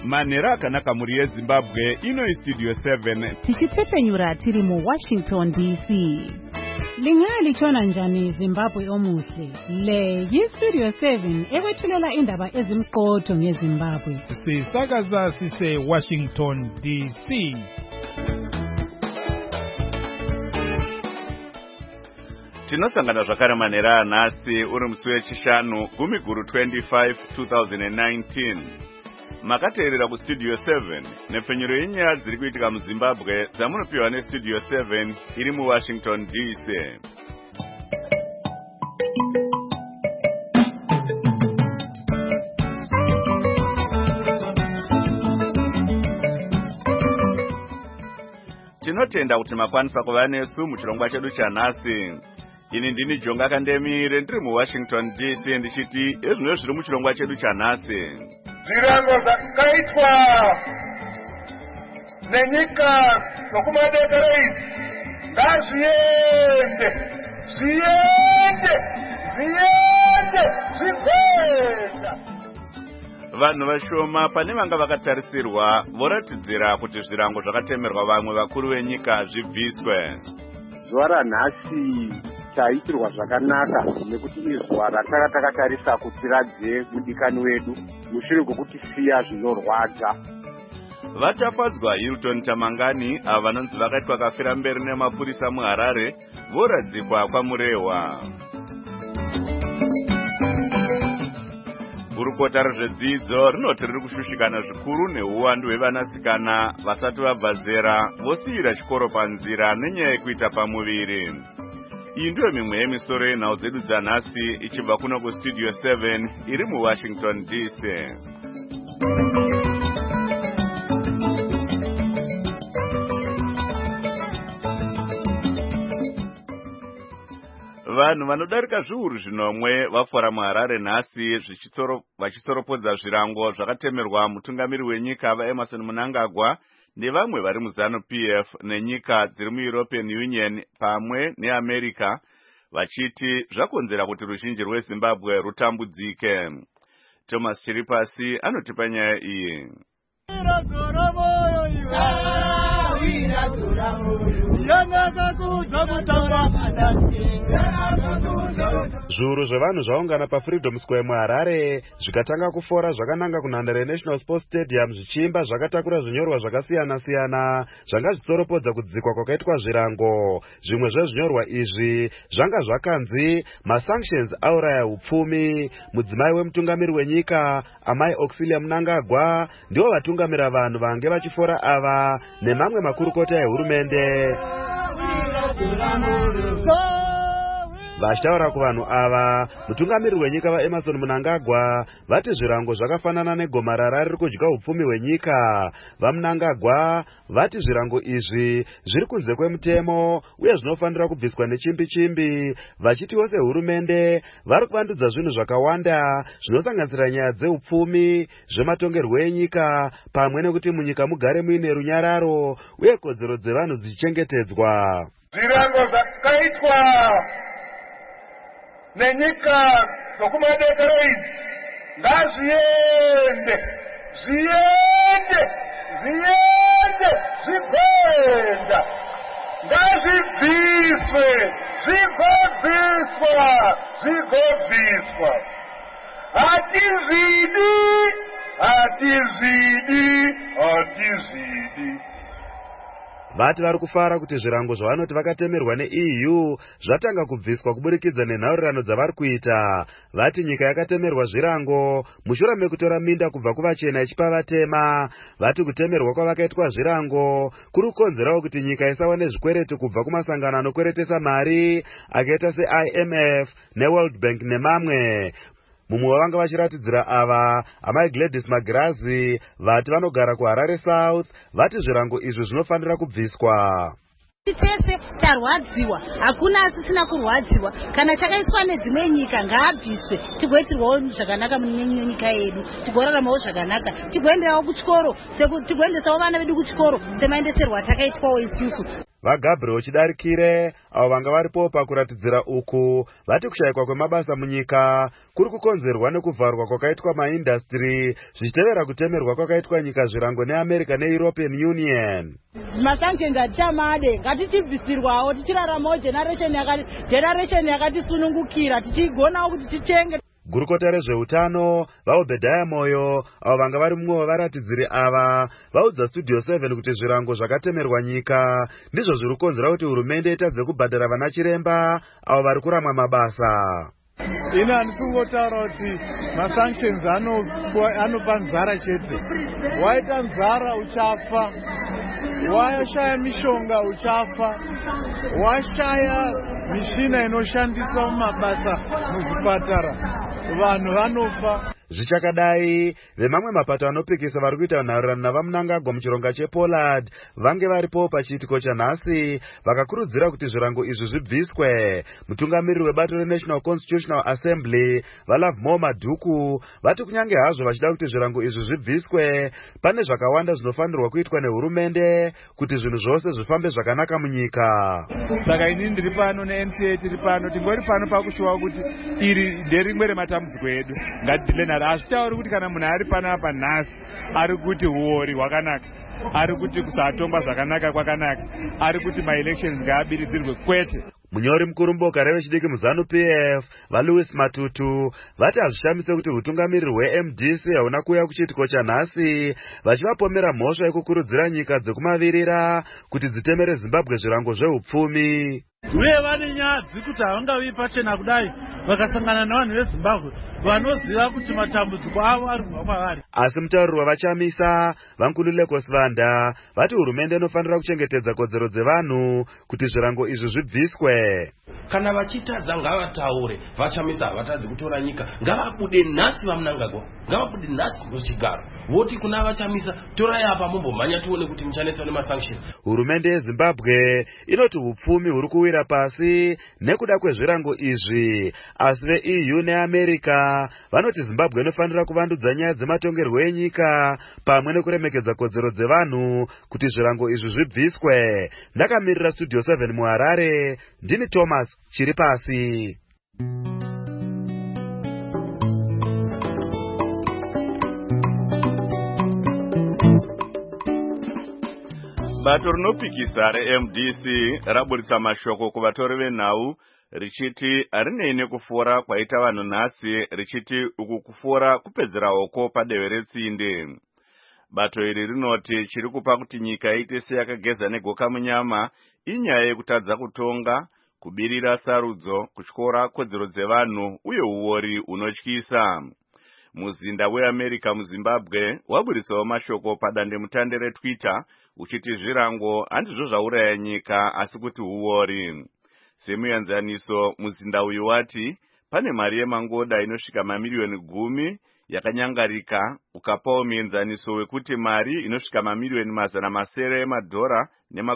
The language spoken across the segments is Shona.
Manhero akanaka muri yeZimbabwe, ino iStudio 7. Tichitepenyura tiri muWashington DC. Lingalitshona njani Zimbabwe omuhle? Le yiStudio 7 ekwethulela indaba ezimqotho ngeZimbabwe. Sisakaza sise Washington DC. Tinosangana zvakare manhero anhasi uri musi wechishanu 10/25 2019. Makateerera kuStudio 7 nepfenyuro yenyaya dziri kuitika muZimbabwe dzamunopiwa neStudio 7 iri muWashington DC. Tinotenda kuti makwanisa kuva nesu muchirongwa chedu chanhasi. Ini ndini Jonga Kandemire ndiri muWashington DC ndichiti ezvino zviri muchirongwa chedu chanhasi. Zvirango zvakaitwa nenyika nokumadekere idzi ngazviende zvipedza. Vanhu vashoma pane vanga vakatarisirwa voratidzira kuti zvirango zvakatemerwa vamwe vakuru venyika zvibviswe. Zuva ranhasi chaitirwa zvakanaka nekuti izuva ratakatarisa kuti radze mudikani wedu mushure kwekuti siya zvinorwadza. Vachafadzwa Hilton Tamangani ava vanonzi vakaitwa kafira mberi nemapurisa muHarare voradzikwa kwamurehwa. Gurukota rezvedzidzo rinoti riri kushushikana zvikuru neuwandu hwevanasikana vasati vabva zera vosiyira chikoro panzira nenyaya yekuita pamuviri. Iyi ndiyo mimwe yemisoro yenhau dzedu dzanhasi ichibva kuno kuStudio 7 iri muWashington DC. Vanhu vanodarika zviuru zvinomwe vafora muHarare nhasi vachitsoropodza zvirango zvakatemerwa mutungamiri wenyika vaEmmerson Mnangagwa nevamwe vari muZANU-PF nenyika dziri muEuropean Union pamwe neAmerica vachiti zvakonzera kuti ruzhinji rweZimbabwe rutambudzike. Thomas Chiripasi anotipa nyaya iyi. Zviuru zvevanhu zvaungana paFreedom Square muHarare zvikatanga kufora zvakananga kunhandare National Sports Stadium zvichimba zvakatakura zvinyorwa zvakasiyana-siyana zvanga zvitsoropodza kudzikwa kwakaitwa zvirango. Zvimwe zvezvinyorwa izvi zvanga zvakanzi masanctions auraya upfumi. Mudzimai wemutungamiri wenyika Amai Auxilia Mnangagwa ndivo vatungamira vanhu vange vachifora ava nemamwe makurukota ehurumende. Vachitaura kuvanhu ava, mutungamiri wenyika vaEmmerson Mnangagwa vati zvirango zvakafanana negomarara riri kudya upfumi hwenyika. VaMnangagwa vati zvirango izvi zviri kunze kwemutemo uye zvinofanira kubviswa nechimbi-chimbi, vachitiwo sehurumende vari kuvandudza zvinhu zvakawanda zvinosanganisira nyaya dzeupfumi, zvematongerwo enyika pamwe nekuti munyika mugare muine runyararo uye kodzero dzevanhu dzichichengetedzwa. Zvirango zvakaitwa nenyika nokumadekere idzi ngazviende zvipedza, ngazvibviswe zvigovhiswa. Hatizvidi. Vati vari kufara kuti zvirango zvavanoti vakatemerwa neEU zvatanga kubviswa kuburikidza nenhaurirano dzavari kuita. Vati nyika yakatemerwa zvirango mushure mekutora minda kubva kuvachena ichipa vatema. Vati kutemerwa kwavakaitwa zvirango kuri kukonzerawo kuti nyika isawane zvikwereti kubva kumasangano anokweretesa mari akaita seIMF neWorld Bank nemamwe. Mumwe wavanga vachiratidzira ava Amai Gladys Magirazi vati vanogara kuHarare South vati zvirango izvi zvinofanira kubviswa. Tese tarwadziwa, hakuna asisina kurwadziwa. Kana chakaiswa nedzimwe nyika ngaabviswe, tigoitirwawo zvakanaka munyika yedu, tigoraramawo zvakanaka, tigoenderawo kuchikoro, tigoendesawo vana vedu kuchikoro semaendeserwa takaitwawo isusu. vaGabriel Chidarikire avo vanga varipo pakuratidzira uku vati kushayikwa kwemabasa munyika kuri kukonzerwa nekuvharwa kwakaitwa maindastry zvichitevera kutemerwa kwakaitwa nyika zvirango neAmerica neEuropean Union. Masanctions atichamade ngatichibvisirwawo tichiraramawo generation yakatisunungukira tichigonawo kuti tichenge. Gurukota rezveutano vaObedhaya Moyo avo vanga vari mumwe wevaratidziri ava vaudza Studio 7 kuti zvirango zvakatemerwa nyika ndizvo zviri kukonzera kuti hurumende itadze kubhadhara vana chiremba avo vari kuramwa mabasa. Ini handisi kungotaura kuti masanctions anopa nzara chete. Waita nzara uchafa, washaya mishonga uchafa, washaya mishina inoshandiswa mumabasa muzvipatara vanhu vanofa. Zvichakadai vemamwe mapato anopikisa vari kuita nharirano navaMnangagwa muchironga chePollard vange varipo pachiitiko chanhasi vakakurudzira kuti zvirango izvi zvibviswe. Mutungamiriri webato reNational Constitutional Assembly vaLovemore Madhuku vati kunyange hazvo vachida kuti zvirango izvi zvibviswe pane zvakawanda zvinofanirwa kuitwa nehurumende kuti zvinhu zvose zvifambe zvakanaka munyika. Saka ini ndiri pano neNCA tiri pano tingori pano pakushuva kuti iri nderimwe rematambudziko edu ngatidile. Hazvitauri kuti kana munhu ari panapa nhasi ari kuti uori hwakanaka, ari kuti kusatongwa zvakanaka kwakanaka, ari kuti maelections ngaabiridzirwe kwete. Munyori mukuru mboka revechidiki muzanu PF vaLouis Matutu vati hazvishamise kuti utungamiriri hweMDC hauna kuuya kuchiitiko chanhasi vachivapomera mhosva yekukurudzira nyika dzekumavirira kuti dzitemere Zimbabwe zvirango zveupfumi. Uye vane nyaya dzekuti havangavi pachena kudai vakasangana navanhu veZimbabwe vanoziva kuti matambudziko avo ari kubva kwavari. Asi mutauriri wavachamisa Vankululeko Sivanda vati hurumende inofanira kuchengetedza kodzero dzevanhu kuti zvirango izvi zvibviswe. Kana vachitadza ngavataure, vachamisa havatadzi kutora nyika, ngavabude nhasi vaMnangagwa, ngavabude nhasi muchigaro voti kuna vachamisa torai apa mumbomhanya tione kuti muchanetswa nemasanctions. Hurumende yeZimbabwe inoti upfumi huri kuwira pasi nekuda kwezvirango izvi, asi veEU neAmerica vanoti Zimbabwe inofanira kuvandudza nyaya dzematongerwo enyika pamwe nekuremekedza kodzero dzevanhu kuti zvirango izvi zvibviswe. Ndakamirira Studio 7 muHarare, ndini Thomas Chiripasi. Bato rinopikisa reMDC raburitsa mashoko kuvatori venhau richiti harinei nekufora kwaita vanhu nhasi, richiti uku kufora kupedzera hoko padehwe retsinde. Bato iri rinoti chiri kupa kuti nyika iite seyakageza negoka munyama inyaya yekutadza kutonga, kubirira sarudzo, kutyora kodzero dzevanhu uye uori unotyisa. Muzinda weAmerica muZimbabwe waburitsawo mashoko padandemutande reTwitter uchiti zvirango handizvo zvauraya nyika asi kuti uori. Semuenzaniso, muzinda uyu wati pane mari yemangoda inosvika mamiliyoni 10 yakanyangarika, ukapawo muenzaniso wekuti mari inosvika mamiliyoni 700 emadhora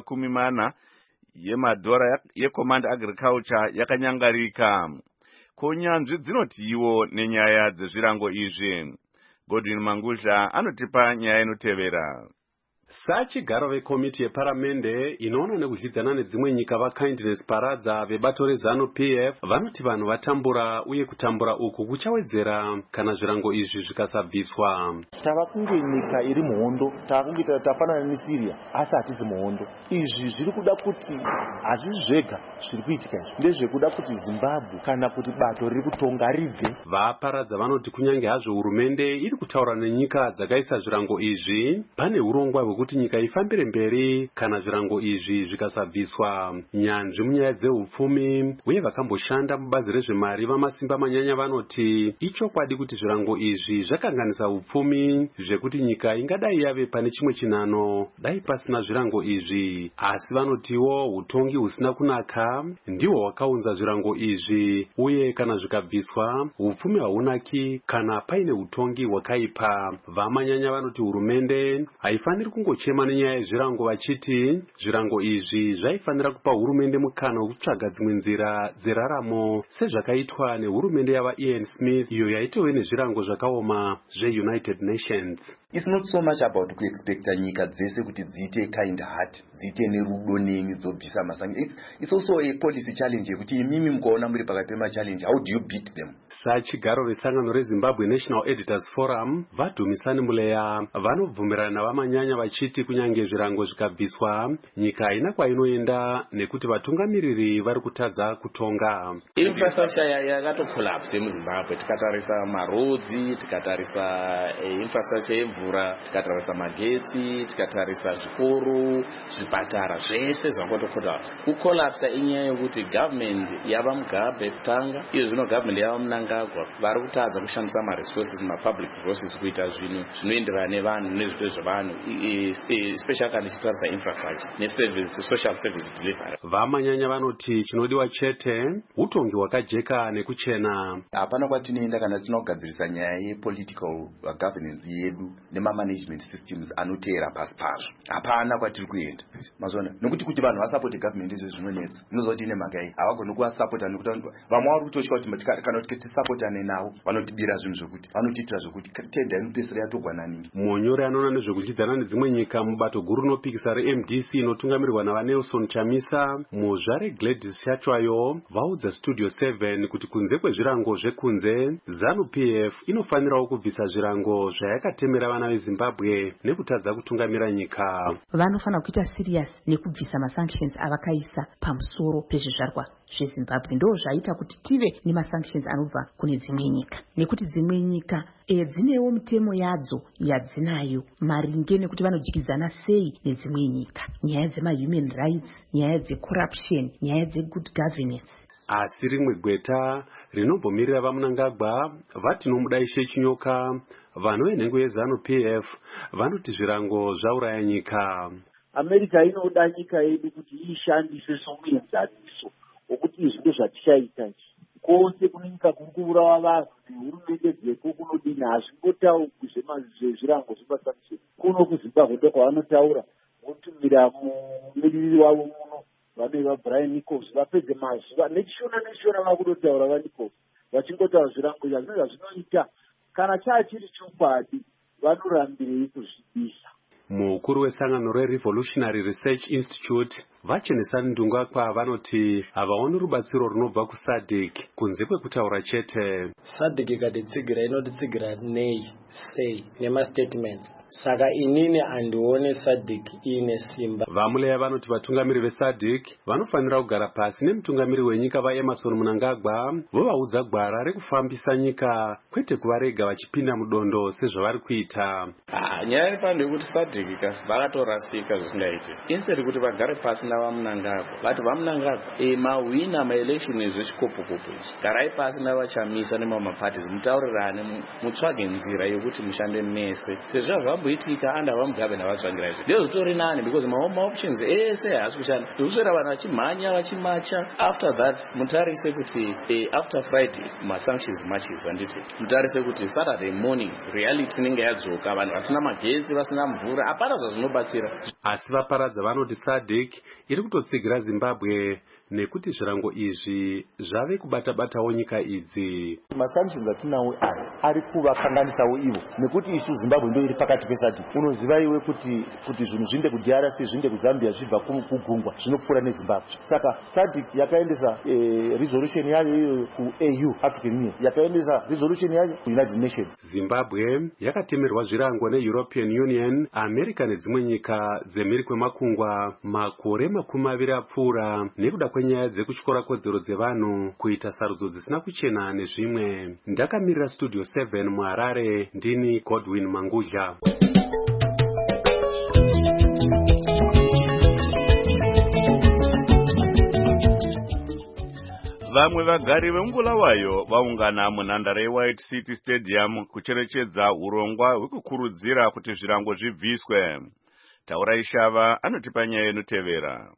ne40 yemadhora yeCommand Agriculture yakanyangarika. Kunyanzvi dzinotiwo nenyaya dzezvirango izvi. Godwin Mangudla anotipa nyaya inotevera. Sachigaro vekomiti yeparamende inoona nekuzvidzana nedzimwe nyika vaKindness Paradza vebato reZanu PF vanoti vanhu vatambura uye kutambura uku kuchawedzera kana zvirango izvi zvikasabviswa. Tava kunge nyika iri muhondo, tava kunge tafanana neSiria asi hatisi muhondo. Izvi zviri kuda kuti hazvisi zvega zviri kuitika izvi, ndezvekuda kuti Zimbabwe kana kuti bato riri kutonga ribve. VaParadza vanoti kunyange hazvo hurumende iri kutaura nenyika dzakaisa zvirango izvi, pane urongwa hwekuti nyika ifambire mberi kana zvirango izvi zvikasabviswa. Nyanzvi munyaya dzeupfumi uye vakamboshanda mubazi rezvemari vamasimba manyanya vanoti ichokwadi kuti zvirango izvi zvakanganisa upfumi zvekuti nyika ingadai yave pane chimwe chinano dai pasina zvirango izvi, asi vanotiwo utongi husina kunaka ndihwo hwakaunza zvirango izvi uye kana zvikabviswa upfumi hahunaki kana paine utongi hwakaipa. Vamanyanya vanoti hurumende haifaniri kungo vanongochema nenyaya yezvirango vachiti zvirango izvi zvaifanira kupa hurumende mukana wekutsvaga dzimwe nzira dzeraramo sezvakaitwa nehurumende yavaIan Smith iyo yaitove nezvirango zvakaoma zveUnited Nations. It's not so much about kuexpecta nyika dzese kuti dziite kind heart, dziite nerudo nemi dzobvisa masango. It's also a policy challenge yekuti imimi mukaona muri pakati pema-challenge, how do you beat them? Sachigaro vesangano reZimbabwe National Editors Forum vadhumisani muleya vanobvumirana navamanyanya vachiti kunyange zvirango zvikabviswa nyika haina kwainoenda nekuti vatungamiriri vari kutadza kutonga. Infrastructure yakatokolapse muZimbabwe, tikatarisa marodzi, tikatarisa infrastructure yemvura, tikatarisa magetsi, tikatarisa zvikoro, zvipatara, zvese zvakotokolapse. Kukolapsa inyaya yokuti government yava mugabe kutanga, iyo zvino government yava Mnangagwa vari kutadza kushandisa ma-resources, ma-public resources kuita zvinhu zvinoenderana nevanhu nezvipo zvevanhu, especially kana tichitarisa infrastructure neservice, social service delivery. Vamanyanya vanoti chinodiwa chete utongi hwakajeka nekuchena. Hapana kwatinoenda kana tinogadzirisa nyaya yepolitical governance yedu nema-management systems anoteera pasi pazvo. Hapana kwatiri kuenda mazona nokuti kuti vanhu vasapoti government izvo zvinonetsa. Inozoti ine magai havagoni kuwasapota nekuti vamwe vari kutotya kuti kana tisapotane navo vanotibira zvinhu zvokuti vanotiitira zvokuti tenda inopesera yatogwananingi. Munyori anoona nezvekuchidzana nedzimwe nyika mubato guru rinopikisa reMDC inotungamirirwa navaNelson Chamisa muzvare Gladys Chachwayo vaudza Studio 7 kuti kunze kwezvirango zvekunze ZANU-PF inofanirawo kubvisa zvirango zvayakatemera vana veZimbabwe nekutadza kutungamira nyika. Vanofanira kuita serious nekubvisa masanctions avakaisa pamusoro pezvizvarwa zveZimbabwe. Ndo zvaita kuti tive nemasanctions anobva kune dzimwe nyika nekuti dzimwe nyika dzinewo mitemo yadzo yadzinayo maringe nekuti vanodyidzana sei nedzimwe nyika, nyaya dzema-human rights, nyaya dzecorruption, nyaya dzegood governance. Asi rimwe gweta rinobvomirira vaMnangagwa vati nomudaishe chinyoka vanhu venhengo yeZANU-PF vanoti zvirango zvauraya nyika. America inoda nyika yedu kuti ishandise somuenzaniso wokuti izvi ndozvatichaita izvi kwose kune nyika kuri kuurawa vanhu nehurumende dzeko kunodini hazvingotaurwi zvezvirango zvepasanctions. Kuno kuZimbabwe ndokwavanotaura votumira mumiririri wavo muno vanova Brian Nichols vapedze mazuva nechishona vakutotaura vaNichols vachingotaura zvirango izvi zvinoza zvinoita kana chachiri chokwadi vanorambirei kuzvidisa. Mukuru wesangano reRevolutionary Research Institute vachenesani ndunga kwavanoti havaoni rubatsiro runobva kuSADC kunze kwekutaura chete. SADC ikatitsigira inotitsigira nei sei nemastatements, saka inini handione SADC ine simba. Vamuleya vanoti vatungamiri veSADC vanofanira kugara pasi nemutungamiri wenyika vaEmerson Mnangagwa vovaudza gwara rekufambisa nyika kwete kuvarega vachipinda mudondo sezvavari kuita. Nyaya iri pano yekuti SADC vakatorasika zvisingaiti, instead kuti vagare pasi navaMnangagwa vati vaMnangagwa mahwina maelection ezvechikopokopo izvi, garai pasi navachamisa nemamaparties mutaurirane mutsvage nzira yekuti mushande mese sezvo zvamboitika anda vaMugabe navatsvangira izvi ndizvo zvitori nani because maoptions ese haasi kushanda zvokuswera vanhu vachimhanya vachimacha. After that mutarise kuti after Friday masanctions matches handiti mutarise kuti Saturday morning reality inenge yadzoka, vanhu vasina magetsi vasina mvura hapana zvazvinobatsira. Asi vaparadza vanoti SADC iri kutotsigira Zimbabwe nekuti zvirango izvi zvave kubata-batawo nyika idzi. Masanctions atinawo ari kuvakanganisawo ivo nekuti isu Zimbabwe ndio iri pakati peSADC. Unoziva iwe kuti zvinhu zvinde kuDRC zvinde kuZambia zvibva kugungwa zvinopfuura neZimbabwe. Saka SADC yakaendesa resolution yayo iyo kuAU African Union, yakaendesa resolution yayo kuUnited Nations. Zimbabwe yakatemerwa zvirango neEuropean Union, America nedzimwe nyika dzemhiri kwemakungwa makore 20 apfuura nekuda kwenyaya dzekutyora kodzero dzevanhu kuita sarudzo dzisina kuchena nezvimwe. Ndakamirira Studio 7 muHarare, ndini Godwin Mangudya. Vamwe vagari veMbulawayo vaungana munhandare yeWhite City Stadium kucherechedza urongwa hwekukurudzira kuti zvirango zvibviswe. Taura Ishava anotipa nyaya inotevera.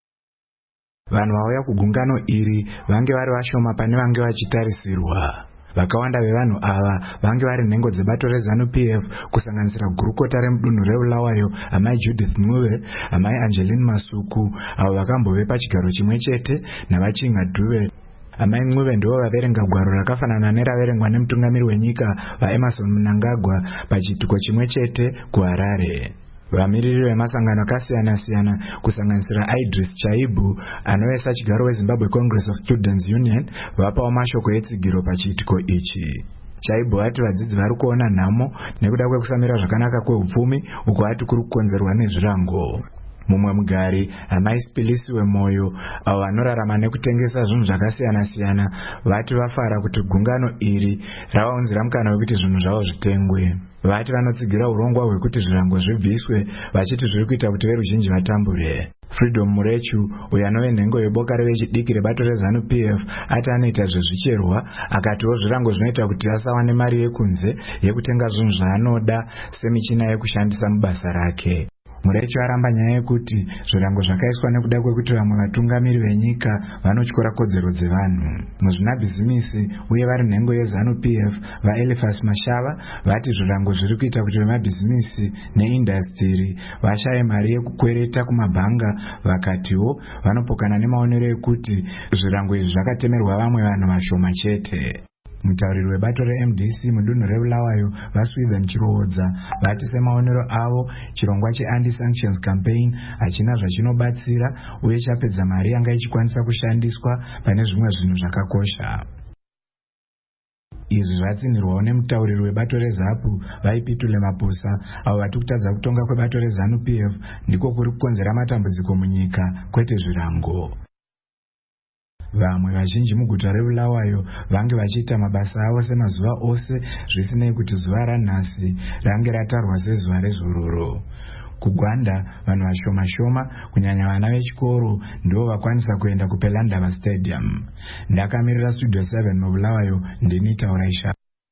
Vanhu vauya kugungano iri vange vari vashoma pane vange vachitarisirwa. vakawanda vevanhu ava vange vari nhengo dzebato reZANU-PF kusanganisira gurukota remudunhu reBulawayo amai Judith Mnuve, amai Angeline Masuku avo vakambove pachigaro chimwe chete navaChinga Dube. Amai Mnuve ndivo vaverenga gwaro rakafanana neraverengwa nemutungamiri wenyika vaEmmerson Mnangagwa pachituko chimwe chete kuHarare. Vamiriri vemasangano akasiyana-siyana kusanganisira Idris Chaibu anovesa chigaro weZimbabwe Congress of Students Union vapawo mashoko etsigiro pachitiko ichi. Chaibu ati vadzidzi vari kuona nhamo nekuda kwekusamira zvakanaka kweupfumi uko ati kuri kukonzerwa nezvirango. Mumwe mugari amai Spilisiwe Moyo avo vanorarama nekutengesa zvinhu zvakasiyana-siyana vati vafara kuti gungano iri ravaunzira mukana wekuti zvinhu zvavo zvitengwe. Vati vanotsigira urongwa hwekuti zvirango zvibviswe vachiti zviri kuita kuti veruzhinji vatambure. Freedom Murechu uyo anove nhengo yeboka revechidiki rebato reZANU-PF ati anoita zvezvicherwa akatiwo zvirango zvinoita kuti asawane mari yekunze yekutenga zvinhu zvaanoda semichina yekushandisa mubasa rake. Murechu aramba nyaya yekuti zvirango zvakaiswa nekuda kwekuti vamwe vatungamiri venyika vanotyora kodzero dzevanhu. Muzvinabhizimisi uye vari nhengo yeZANU-PF vaElifas Mashava vati zvirango zviri kuita kuti vemabhizimisi neindastiri vashaye mari yekukwereta kumabhanga, vakatiwo vanopokana nemaonero ekuti zvirango izvi zvakatemerwa vamwe vanhu vashoma chete. Mutauriri webato reMDC mudunhu reBulawayo vaSwithen Chiroodza vati semaonero avo chirongwa cheAnti-Sanctions Campaign hachina zvachinobatsira uye chapedza mari yanga ichikwanisa kushandiswa pane zvimwe zvinhu zvakakosha. Izvi zvatsinirwawo nemutauriri webato reZAPU vaipitule Maposa avo vati kutadza kutonga kwebato reZANU-PF ndiko kuri kukonzera matambudziko munyika kwete zvirango. Vamwe vazhinji muguta reBulawayo vange vachiita mabasa avo semazuva ose zvisinei kuti zuva ranhasi range ratarwa sezuva rezororo. Kugwanda vanhu vashoma-shoma kunyanya vana vechikoro ndivo vakwanisa kuenda kuPelandava Stadium. Ndakamirira Studio 7 muBulawayo ndini Tauraisha.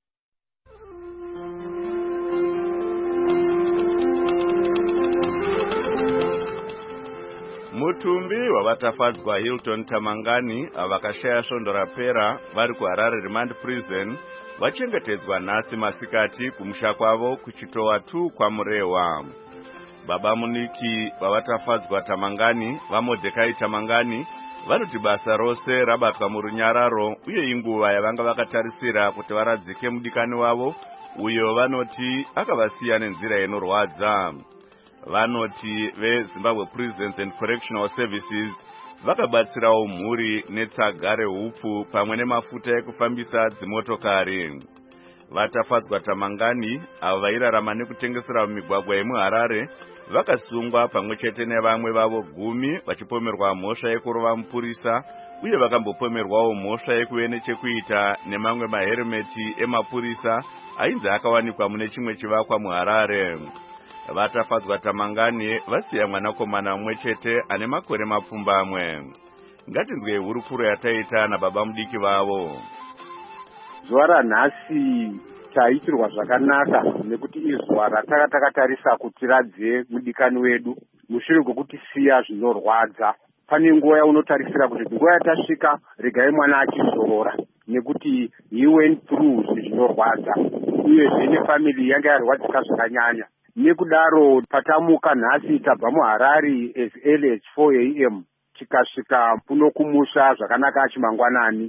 Mutumbi wavatafadzwa Hilton Tamangani avakashaya svondo rapera vari kuHarare Remand Prison vachengetedzwa nhasi masikati kumusha kwavo kuchitowa 2 kwaMurewa. Baba muniki vavatafadzwa Tamangani vaMordecai Tamangani vanoti basa rose rabatwa murunyararo uye inguva yavanga vakatarisira kuti varadzike mudikani wavo uyo vanoti akavasiya nenzira inorwadza. Vanoti veZimbabwe Prisons and Correctional Services vakabatsirawo mhuri netsaga rehupfu pamwe nemafuta ekufambisa dzimotokari. Vatafadzwa Tamangani avo vairarama nekutengesera mumigwagwa yemuHarare vakasungwa pamwe chete nevamwe vavo 10 vachipomerwa mhosva yekurova mupurisa uye vakambopomerwawo mhosva yekuve nechekuita nemamwe maherimeti emapurisa ainzi akawanikwa mune chimwe chivakwa muHarare. Vatafadzwa Tamangani vasiya mwanakomana mumwe chete ane makore mapfumbamwe. Ngatinzwe hurukuro yataita nababa mudiki vavo. Zuva ranhasi taitirwa zvakanaka nekuti izuva ratakatarisira kuti radze mudikani wedu mushure kwekuti siya zvinorwadza. Pane nguva yaunotarisira kuti nguva yatasvika regai mwana achizorora nekuti he went through zvinorwadza uye zvine family yanga yarwadzika zvakanyanya. Nekudaro patamuka nhasi tabva muHarare as early as 4 AM tikasvika kuno kumusha zvakanaka chimangwanani.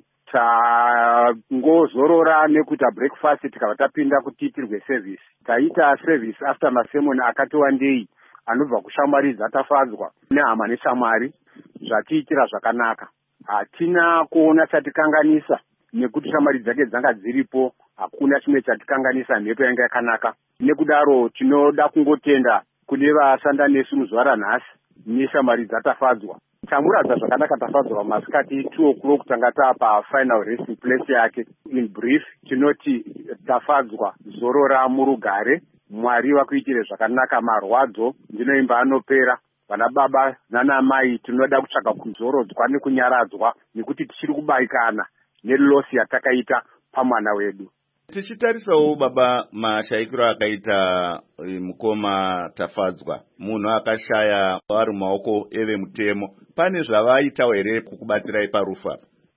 Tangozorora nekuita breakfast tikava tapinda kutiitirwe service. Taita service after masemoni akati wandei anobva kushamwari dzatafadzwa nehama neshamwari zvatiitira zvakanaka. Hatina kuona chatikanganisa nekuti shamwari dzake dzanga dziripo, hakuna chimwe chatikanganisa, mhepo yanga yakanaka. Nekudaro tinoda kungotenda kune vasanda nesu muzuva ranhasi neshamwari dzatafadzwa. Tamuradza zvakanaka tafadzwa masikati 2 o'clock tanga tapa final resting place yake. In brief tinoti tafadzwa zorora murugare, Mwari vakuitire zvakanaka, marwadzo ndinoimba anopera. Vana baba nana mai tinoda kutsvaka kuzorodzwa nekunyaradzwa nekuti tichiri kubaikana nelosi yatakaita pamwana wedu. Tichitarisawo baba mashayikiro akaita mukoma Tafadzwa, munhu akashaya ari mumaoko evemutemo, pane zvavaitawo here kukubatsirai parufu?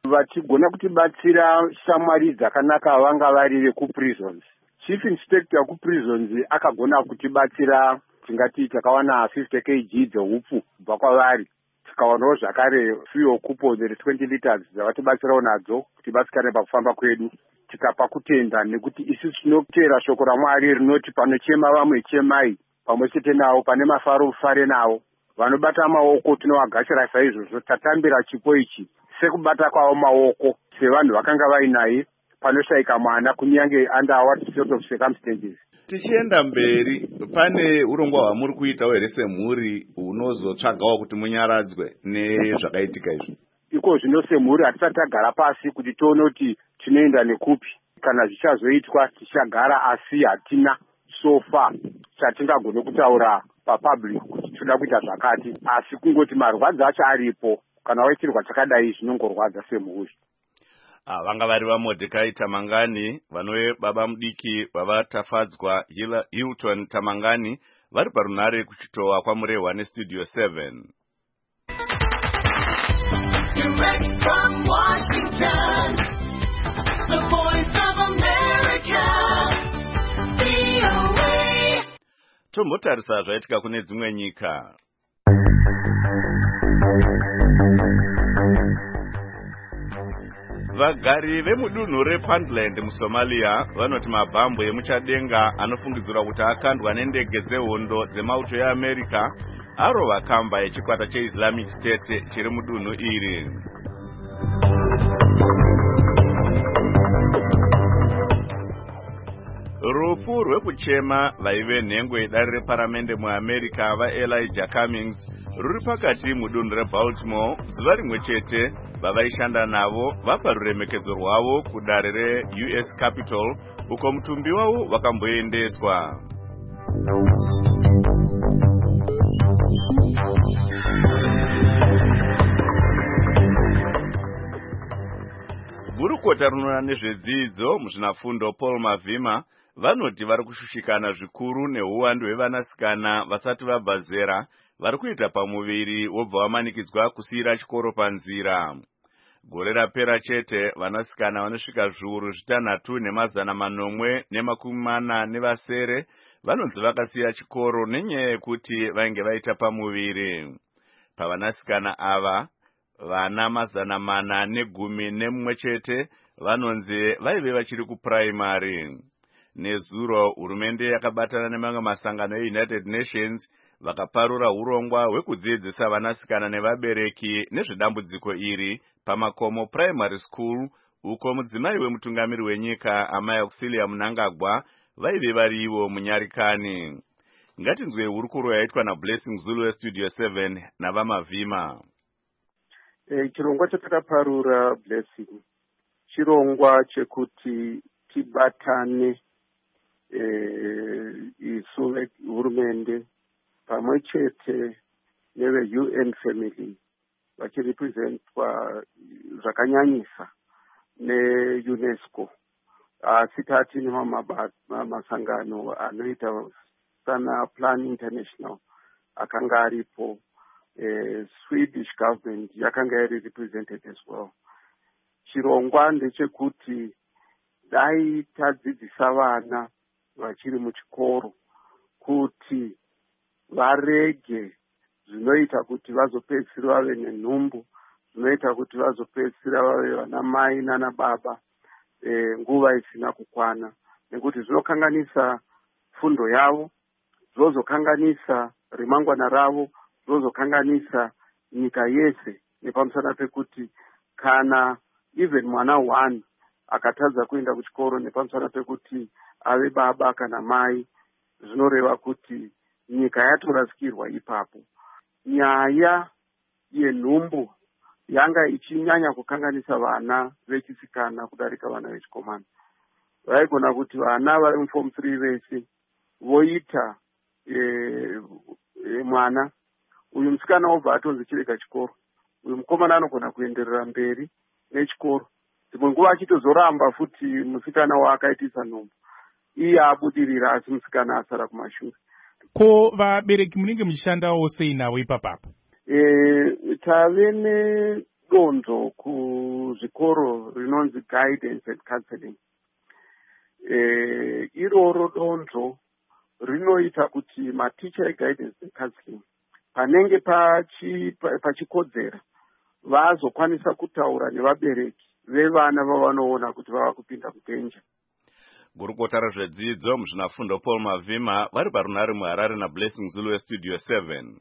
vachigona kutibatsira shamwari dzakanaka vanga vari vekuprisons. Chief Inspector kuprisons akagona kutibatsira tingati takawana 50 kg dzeupfu kubva kwavari. Tikawanawo zvakare fuel coupon 20 liters dzavatibatsirawo nadzo kuti basikane pakufamba kwedu. Tikapa kutenda nekuti isusu tinotera shoko raMwari rinoti panochema vamwe chemai, pamwe chete nawo pane mafaro ufare nawo. Vanobata maoko tinovagashira saizvozvo. Tatambira chipo ichi sekubata kwavo maoko sevanhu vakanga vainaye panoshayika mwana kunyange under what sort of circumstances. Tichienda mberi, pane urongwa hwamuri kuita hweresemhuri hunozotsvagawo kuti munyaradzwe nezvakaitika izvi. Iko zvino semhuri hatisati tagara pasi kuti tione kuti tinoenda nekupi. Kana zvichazoitwa tichagara, asi hatina so far chatingagone kutaura papublic kuti toda kuita zvakati, asi kungoti marwadzi acho aripo. Kana waitirwa chakadai zvinongorwadza semhuri. Vanga vari vaMordecai Tamangani, vanove baba mudiki vavatafadzwa Hilton Tamangani, vari parunare kuchitowa kwamurehwa neStudio 7. Direct from Washington, the voice of America, VOA. Tombotarisa zvaitika kune dzimwe nyika. Vagari vemudunhu rePuntland muSomalia vanoti mabhambo emuchadenga anofungidzirwa kuti akandwa nendege dzehondo dzemauto eAmerica arova kamba yechikwata cheIslamic State chiri mudunhu iri. Rufu rwekuchema vaive nhengo yedare reparamende muAmerica vaElijah Cummings ruri pakati mudunhu reBaltimore zuva rimwe chete vavaishanda navo vapa ruremekedzo rwavo kudare reUS Capitol uko mutumbi wavo vakamboendeswa. Gurukota rinoona nezvedzidzo muzvinafundo Paul Mavima vanoti vari kushushikana zvikuru neuwandu hwevanasikana vasati vabva zera vari kuita pamuviri wobva vamanikidzwa kusiyira chikoro panzira. Gore rapera chete vanasikana vanosvika zviuru 6,940 vanonzi vakasiya chikoro nenyaya yekuti vainge vaita pamuviri. Pavanasikana ava vana 411 chete vanonzi vaive vachiri kupuraimari. Nezuro hurumende yakabatana nemamwe masangano eUnited Nations vakaparura urongwa hwekudzidzisa vanasikana nevabereki nezvedambudziko iri pamakomo primary school uko mudzimai wemutungamiri wenyika Amai Auxilia Mnangagwa vaive varivo munyarikani. Ngatinzwe hurukuro yaitwa naBlessing Zulu weStudio 7 navamavima. Chirongwa chatakaparura Blessing chirongwa chekuti tibatane isu hurumende pamwe chete neve-UN family vachirepresentwa zvakanyanyisa neUNESCO, asi tati nemasangano anoita sana Plan International akanga aripo, Swedish government yakanga iri represented as well. Chirongwa ndechekuti dai tadzidzisa vana vachiri muchikoro kuti varege zvinoita kuti vazopedzisira vave nenhumbu, zvinoita kuti vazopedzisira vave vana mai nana baba nguva isina kukwana, nekuti zvinokanganisa fundo yavo, zvozokanganisa remangwana ravo, zvozokanganisa nyika yese, nepamusana pekuti kana even mwana 1 akatadza kuenda kuchikoro nepamusana pekuti ave baba kana mai, zvinoreva kuti nyika yatorasikirwa ipapo. Nyaya yenhumbu yanga ichinyanya kukanganisa vana vechisikana kudarika vana vechikomana. Vaigona kuti vana vari muform 3 vese voita mwana uyu musikana obva atonzi chirega chikoro, uyu mukomana anogona kuenderera mberi nechikoro, dzimwe nguva achitozoramba futi musikana waakaitisa nhumbu iye abudirira, asi musikana asara kumashure. Ko vabereki munenge muchishandawo sei navo ipapapo? Tave donzo kuzvikoro rinonzi guidance and counseling. Iroro donzo rinoita kuti maticha eguidance and counseling panenge pachikodzera vazokwanisa kutaura nevabereki vevana vavanoona kuti vava kupinda kudenja. Gurukota rezvedzidzo muzvinafundo Paul Mavhima vari parunare muHarare naBlessing Zulu weStudio 7.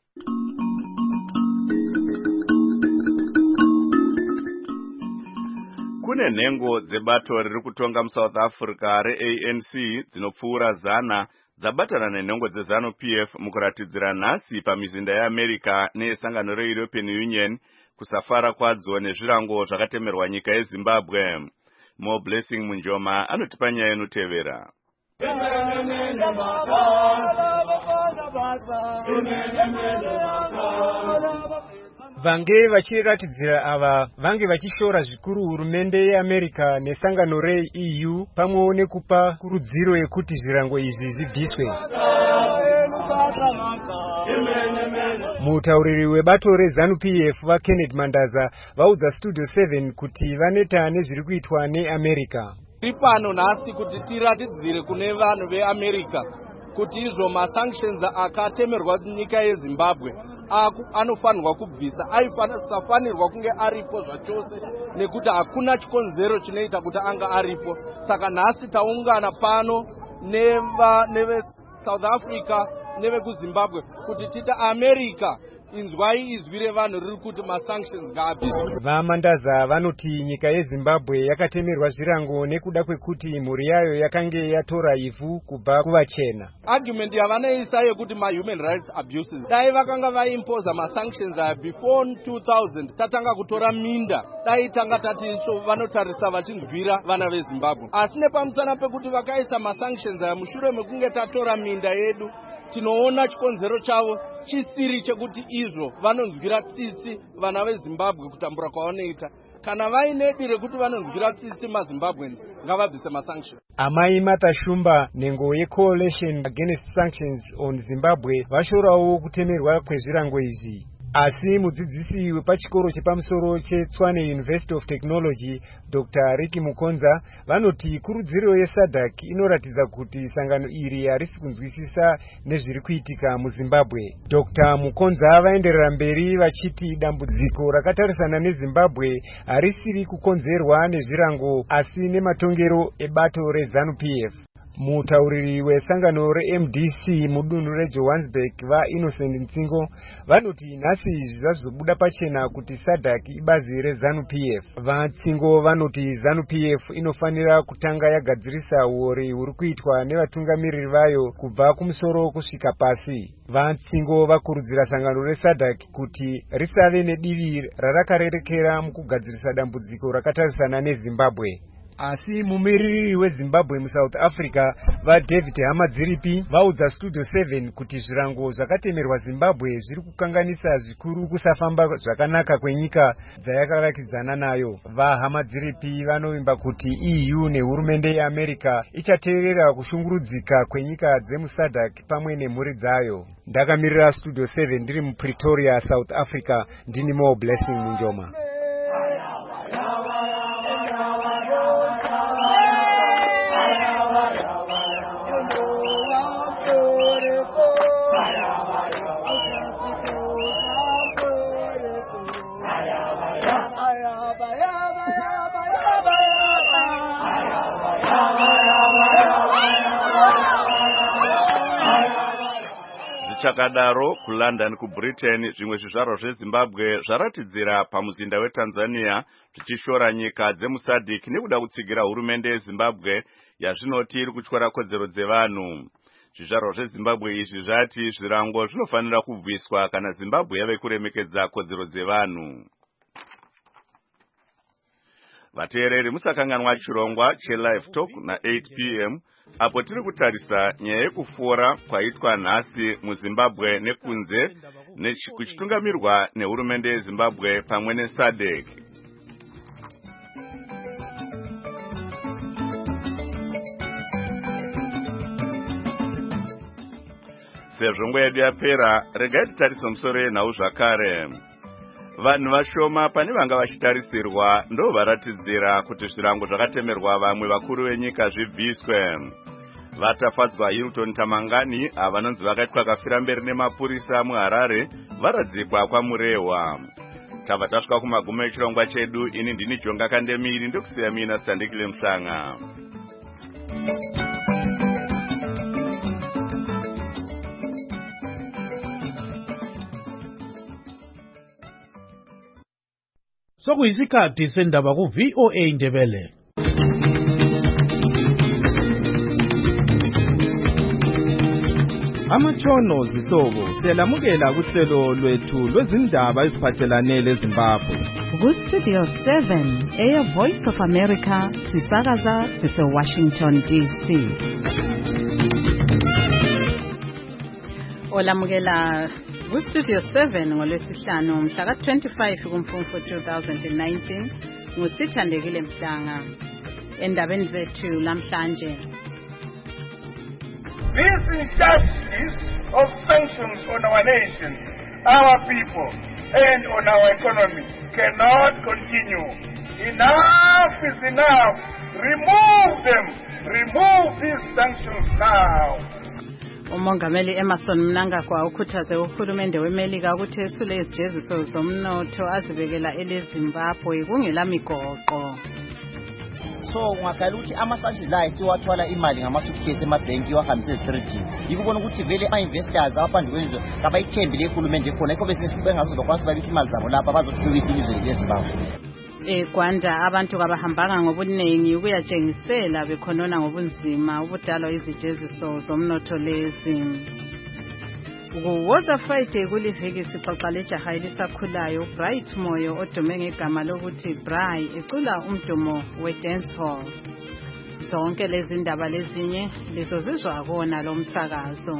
Kune nhengo dzebato riri kutonga muSouth Africa reANC dzinopfuura 100 dzabatana nenhongo dzeZANU-PF mukuratidzira nhasi pamizinda yeAmerica neesangano reEuropean Union kusafara kwadzo nezvirango zvakatemerwa nyika yeZimbabwe. Mo Blessing Munjoma anotipa nyaya inotevera. Vange vachiratidzira ava vange vachishora zvikuru hurumende yeAmerica nesangano reEU pamwe nekupa kurudziro yekuti zvirango izvi zvibviswe. Mutauriri webato reZANU-PF vaKenneth Mandaza vaudza Studio 7 kuti vaneta nezviri kuitwa neAmerica. Pano nhasi kuti tiratidzire kune vanhu veAmerica kuti izvo masanctions akatemerwa nyika yeZimbabwe anofanirwa kubvisa, aisafanirwa kunge aripo zvachose nekuti hakuna chikonzero chinoita kuti anga aripo. Saka nhasi taungana pano neve South Africa nevekuZimbabwe kuti tita America inzwai izwi revanhu riri kuti masanctions ngaabviswe. VaMandaza vanoti nyika yeZimbabwe yakatemerwa zvirango nekuda kwekuti mhuri yayo yakange yatora ivhu kubva kuvachena. Argument yavanoisa yekuti human rights abuses dai vakanga vaimpoza masanctions aya before 2000 tatanga kutora minda, dai tanga tati so vanotarisa vachinzwira vana veZimbabwe. Asi nepamusana pekuti vakaisa masanctions aya mushure mekunge tatora minda yedu, tinoona chikonzero chavo chisiri chekuti izvo vanonzwira tsitsi vana veZimbabwe kutambura kwavanoita. Kana vaine rekuti vanonzwira tsitsi maZimbabweans ngavabvise masanctions. Amai Martha Shumba, nhengo yeCoalition Against Sanctions on Zimbabwe, vashorawo kutemerwa kwezvirango izvi. Asi mudzidzisi wepachikoro chepamusoro cheTshwane University of Technology Dr. Ricky Mukonza vanoti kurudziro yeSADC inoratidza kuti sangano iri harisi kunzwisisa nezviri kuitika muZimbabwe. Dr. Mukonza vaenderera mberi vachiti dambudziko rakatarisana neZimbabwe harisiri kukonzerwa nezvirango asi nematongero ebato reZANU-PF. Mutauriri wesangano reMDC mudunhu reJohannesburg vaInnocent Ntsingo vanoti nhasi izvi zvazobuda pachena kuti SADC ibazi reZANU-PF. VaNtsingo vanoti ZANU-PF inofanira kutanga yagadzirisa uori huri kuitwa nevatungamiriri vayo kubva kumusoro kusvika pasi. VaNtsingo vakurudzira sangano reSADC kuti risave nedivi rarakarerekera mukugadzirisa dambudziko rakatarisana neZimbabwe. Asi mumiriri weZimbabwe muSouth Africa vaDavid Hamadziripi vaudza Studio 7 kuti zvirango zvakatemerwa Zimbabwe zviri kukanganisa zvikuru kusafamba zvakanaka kwenyika dzayakavakidzana nayo. VaHamadziripi vanovimba kuti EU nehurumende yeAmerica ichateerera kushungurudzika kwenyika dzemuSADC pamwe nemhuri dzayo. Ndakamirira Studio 7 ndiri muPretoria, South Africa, ndini Mo Blessing Munjoma. Chakadaro kuLondon kuBritain zvimwe zvizvarwa zveZimbabwe zvaratidzira pamuzinda weTanzania zvichishora nyika dzemuSADC nekuda kutsigira hurumende yeZimbabwe yazvinoti iri kutyora kodzero dzevanhu. Zvizvarwa zveZimbabwe izvi zvati zvirango zvinofanira kubviswa kana Zimbabwe yave kuremekedza kodzero dzevanhu. Vateereri musakanganwa chirongwa cheLive Talk na8 p.m. apo tiri kutarisa nyaya yekufora kwaitwa nhasi muZimbabwe nekunze kuchitungamirwa nehurumende yeZimbabwe pamwe neSADC. Sezvo nguva yedu yapera, regai titarise musoro yenhau zvakare. vanhu vashoma pane vanga vachitarisirwa ndo varatidzira kuti zvirango zvakatemerwa vamwe vakuru venyika zvibviswe. Vatafadzwa Hilton Tamangani avanonzi vakaitwa kafira mberi nemapurisa muHarare varadzikwa kwamurehwa. Tava tasvika kumagumo echirongwa chedu. Ini ndini Jonga Kandemiri ndokusiya mina Sandikile Mhlanga. Sokuyisikhathi sendaba ku VOA Ndebele. Amatshono zihlobo siyalamukela kuhlelo lwethu lwezindaba eziphathelane leZimbabwe. Ku-Studio 7 Air Voice of America sisakaza sise-Washington DC. Olamukela ku-Studio 7 ngolwesihlanu mhla ka-25 kuMfumfu 2019 nguSithandekile Mhlanga. Endabeni zethu lamhlanje. This injustice of sanctions on our nation, our people, and on our economy cannot continue. Enough is enough. Remove them. Remove these sanctions now. Umongameli Emerson Mnangagwa ukhuthaze uhulumende weMelika ukuthi esule izijeziso zomnotho azibekela eleZimbabwe kungela migoqo. So ungakhala ukuthi ama-sanctions la siwathwala imali ngama-suitcase emabhenki wahambise ezitradini yikubona ukuthi vele ama-investors abaphandle kwelizwe kabayithembile ihulumende khona yikho bengaze bakwanisa babisa imali zabo lapha bazothuthukisa ilizwe leZimbabwe. Gwanda abantu kabahambanga ngobuningi ukuyatshengisela bekhonona ngobunzima ubudalwa izijeziso zomnotho lezi. Kuwoza Friday kuliviki sixoxa lejaha elisakhulayo Bright Moyo odume ngegama lokuthi Bry ecula umdumo we-dancehall. Zonke lezi ndaba lezinye lizozizwa kona lo msakazo.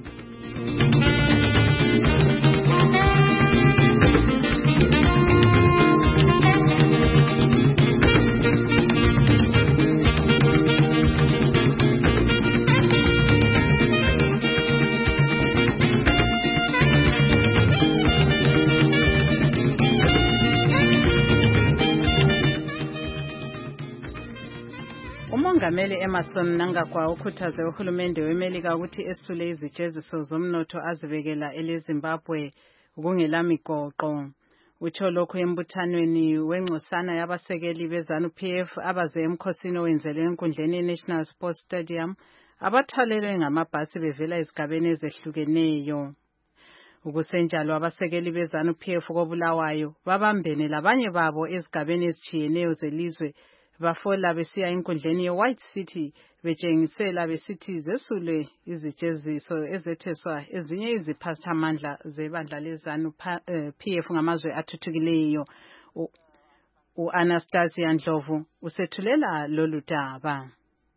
Umongameli Emerson Mnangagwa ukhuthaze uhulumende weMelika ukuthi esule izijeziso zomnotho azibekela eleZimbabwe kungela migoqo. Utsho lokho embuthanweni wengcosana yabasekeli beZANU-PF abaze emkhosini owenzele enkundleni yeNational Sports Stadium abathalelwe ngamabhasi bevela ezigabeni ezehlukeneyo. Ukusenjalo abasekeli beZANU-PF koBulawayo babambene labanye babo ezigabeni ezitshiyeneyo zelizwe bafola besiya enkundleni ye-White City betshengisela besithi zesule izijeziso ezetheswa ezinye iziphathamandla zebandla leZANU-PF ngamazwe athuthukileyo. U-Anastasia Ndlovu usethulela lolu daba.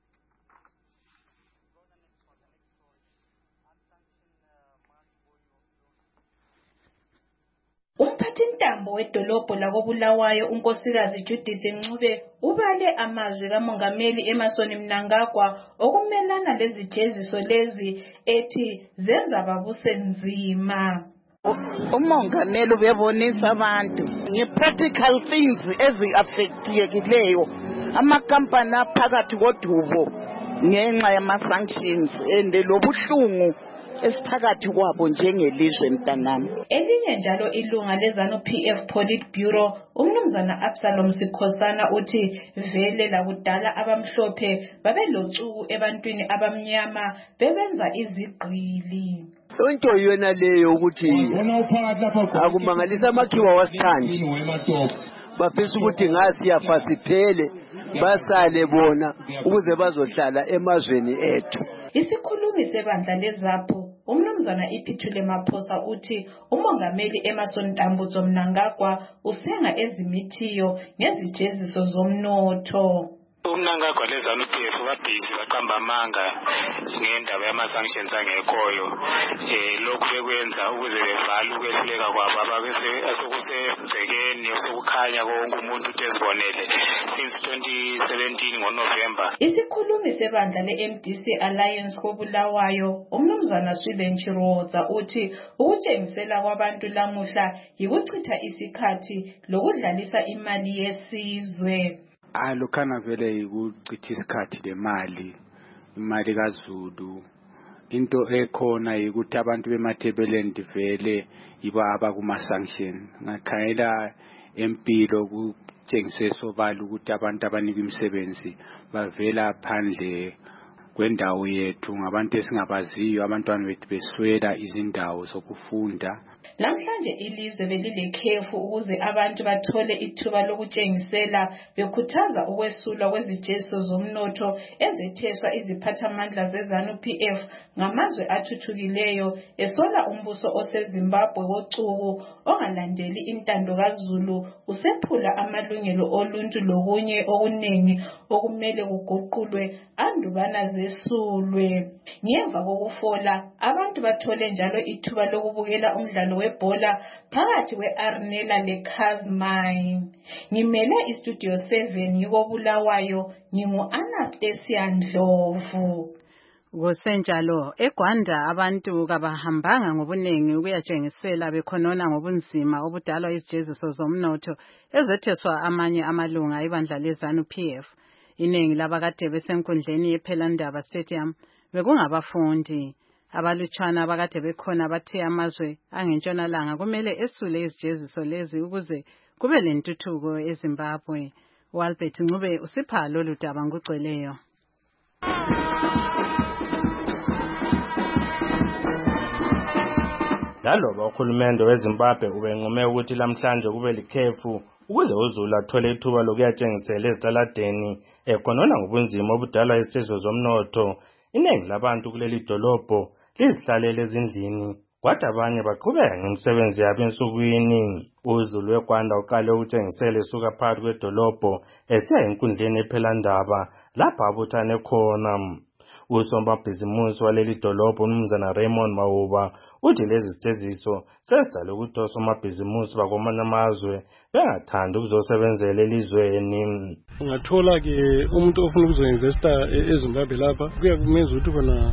Umphathintambo wedolobho lakoBulawayo unkosikazi Judith Ncube ubale amazwi kamongameli Emerson Mnangagwa okumelana lezijeziso lezi ethi zenza babuse nzima. Umongameli uyabonisa abantu nge-practical things ezi-affectiyekileyo amakampani aphakathi kodubo ngenxa yama-sanctions and lobuhlungu esiphakathi kwabo njengelizwe mntanami. Elinye njalo ilunga leZANU-PF Politburo umnumzana Absalom Sikhosana uthi vele lakudala abamhlophe babelocuku ebantwini abamnyama bebenza izigqili. Into yona leyo ukuthi akumangalisa amakhiwa wasithandi bafisa ukuthi ngasiyafa siphele basale bona ukuze bazohlala emazweni ethu. Isikhulumi sebandla leZAPU umnumzana Iphithule Maphosa uthi umongameli Emerson Mnangagwa usenga ezimithiyo ngezijeziso zomnotho. Umnangagwa lezanu-PF babhizi baqamba amanga ngendaba yama-sanctions angekhoyo lokhu bekwenza ukuze bevale ukwehluleka kwabo asekusenzekeni osekukhanya konke umuntu ukuthi ezibonele since 2017 ngoNovemba. Isikhulumi sebandla le-MDC Alliance koBulawayo umnumzana Sweden Chirodza uthi ukutshengisela kwabantu lamuhla yikuchitha isikhathi lokudlalisa imali yesizwe. Lokhana vele yikuchitha isikhathi lemali imali kaZulu. Into ekhona ukuthi abantu bemathebeleni vele yiba abakuma-sanction. Ngakhayela empilo kutshengiswe sobala ukuthi abantu abanika imisebenzi bavela phandle kwendawo yethu ngabantu esingabaziyo, abantwana bethu beswela izindawo zokufunda. Namhlanje ilizwe belilekhefu ukuze abantu bathole ithuba lokutshengisela bekhuthaza ukwesulwa kwezijeso zomnotho ezetheswa iziphathamandla zezanu-PF ngamazwe athuthukileyo esola umbuso oseZimbabwe wocuku ongalandeli intando kaZulu usephula amalungelo oluntu lokunye okuningi okumele kuguqulwe andubana zesulwe. Ngemva kokufola abantu bathole njalo ithuba lokubukela umdlalo webhola phakathi kwe-Arnela le-Kazmine. Ngimele iStudio 7 yikoBulawayo, ngingu-Anastasia Ndlovu. Kusenjalo eGwanda abantu kabahambanga ngobuningi ukuyatshengisela bekhonona ngobunzima obudalwa izijeziso zomnotho ezetheswa amanye amalunga ibandla lezanu-PF. Iningi labakade besenkundleni yePhelandaba Stadium bekungabafundi. Abalutshwana abakade bekhona bathe amazwe angentshonalanga kumele esule izijeziso lezi ukuze kube lentuthuko eZimbabwe. Walbert Ncube usipha lolu daba ngugcweleyo. Laloba uhulumende weZimbabwe ubenqume ukuthi lamhlanje kube likhefu ukuze uZulu athole ithuba lokuyatshengisela ezitaladeni ekhonona ngobunzima obudalwa izijeziso zomnotho. Iningi labantu kuleli dolobho lizihlalele ezindlini, kwathi abanye baqhubeka ngemisebenzi yabo ensukwini. UZulu weGwanda uqale ukutshengisela esuka phakathi kwedolobho esiya enkundleni yePhelandaba lapho abuthane khona. Usomabhizimusi waleli dolobho uMnumzana Raymond Mawuba uthi lezi zijeziso sesidale ukuthi osomabhizimusi bakwamanye amazwe bengathandi ukuzosebenzela elizweni. Ungathola ke umuntu ofuna ukuzoinvesta eZimbabwe lapha kuya kumenza ukuthi khona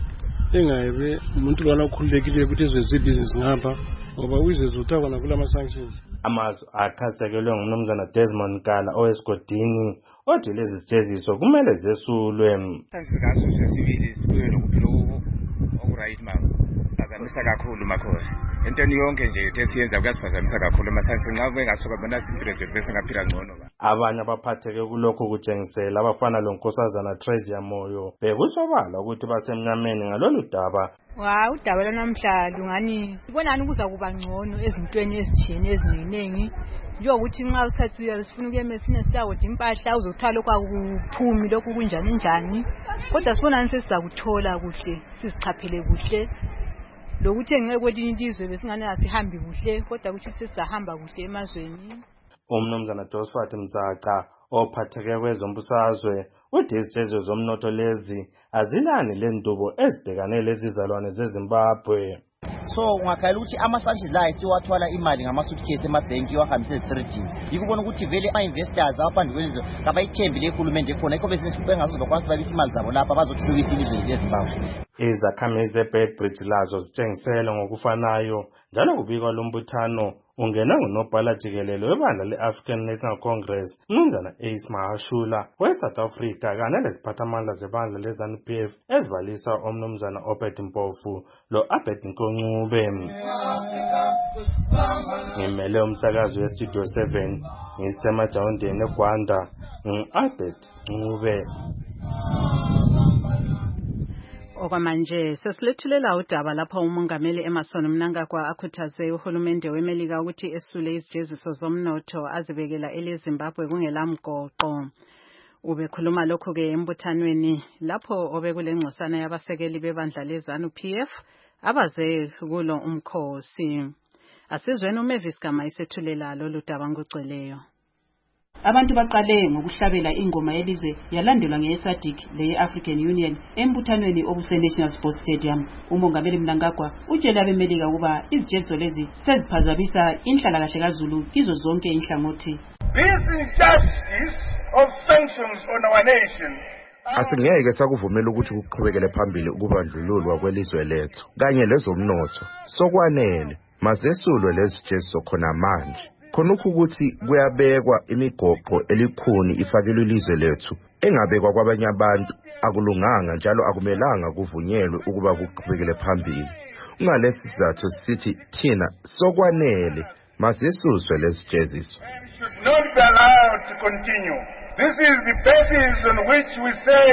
engabe umuntu lwana okhululekile ukuthi ezenze ibhizinisi ngapha ngoba uyizezothwa khona kulama-sanctions. Amazwi akhasekelwe nguMnumzana Desmond Kala owesigodini othi lezi zijeziso kumele zesulwe. Ngaso sesibili sibuye lokuphilo okuright mama azamisa kakhulu makhosi entweni yonke nje esiyenza kuyasiphazamisa kakhulu ama-sanctions nxa bengasuka bona impilo zethu bese ngaphila ngcono. Abanye abaphatheke kulokho kutshengisela abafana lonkosazana Treasure Moyo bekusobala ukuthi basemnyameni ngalolu daba. Udaba lwanamhla lungani ibonani ukuza kuba ngcono ezintweni ezithini eziningi njengokuthi nxa usathiya sifuna ukuyema sine siyawodwa impahla uzothwala lokhu akuphumi lokhu kunjani njani kodwa sibonani sesizakuthola kuhle sizichaphele kuhle lokuthi engeke kwelinye ilizwe besingane asihambi kuhle kodwa kuthi sesizahamba kuhle emazweni. UMnumzana Josephat Mzaca ophatheke kwezombusazwe uthi izijeziso zomnotho lezi azilani lendubo ezibhekane lezizalwane zeZimbabwe. So ungakhala ukuthi ama-sanctions la siwathwala imali ngama-suitcase emabhenki wahambise ezi-3D yikubona ukuthi vele ama-investors abaphandle kwelizwe kabayithembile ihulumende khona yikho bengasoze bakwanisa babisa imali zabo lapha bazothuthukisa ilizwe leZimbabwe. Izakhamizi zeBedbridge lazo zitshengisele ngokufanayo njalo kubikwa lumbuthano ungena ngunobhala jikelele webandla le-African National Congress uMnumzana Ace Mahashula we-South Africa kanye leziphathamandla zebandla lezanu-PF ezibalisa oMnumzana Obed Mpofu lo-Abed Nkoncube. Ngimele umsakazi weStudio 7 ngisemajawundeni eGwanda ngu-Abed Ncube. Okwamanje sesilethulela udaba lapho umongameli Emmerson Mnangagwa akhuthaze uhulumende weMelika ukuthi esule izijeziso zomnotho azibekela eleZimbabwe kungelamgoqo. Ubekhuluma lokhu ke embuthanweni lapho obekulengxosana yabasekeli bebandla lezanu-PF abaze kulo umkhosi. Asizweni uMavis Gama isethulela lolu daba ngugcweleyo. Abantu baqale ngokuhlabela ingoma yelizwe yalandelwa ngeSADC le-African Union embuthanweni obuse-National Sports Stadium. Umongameli Mnangagwa utshela abemelika ukuba izijeliso lezi seziphazamisa inhlalakahle kaZulu kizo zonke inhlangothi. This injustice of sanctions on our nation asingeke sakuvumela ukuthi kuqhubekele phambili ukubandlululwa kwelizwe lethu kanye lezomnotho. Sokwanele mazesulwe lezi jeliso khona manje. Khonokho ukuthi kuyabekwa imigoqo elikhuni ifakelwe ilizwe lethu engabekwa kwabanye abantu akulunganga njalo akumelanga kuvunyelwe ukuba kuqhubekele phambili. Ngalesi sizathu sithi thina sokwanele mazesuswe lezi jeziso. Should not be allowed to continue. This is the basis on which we say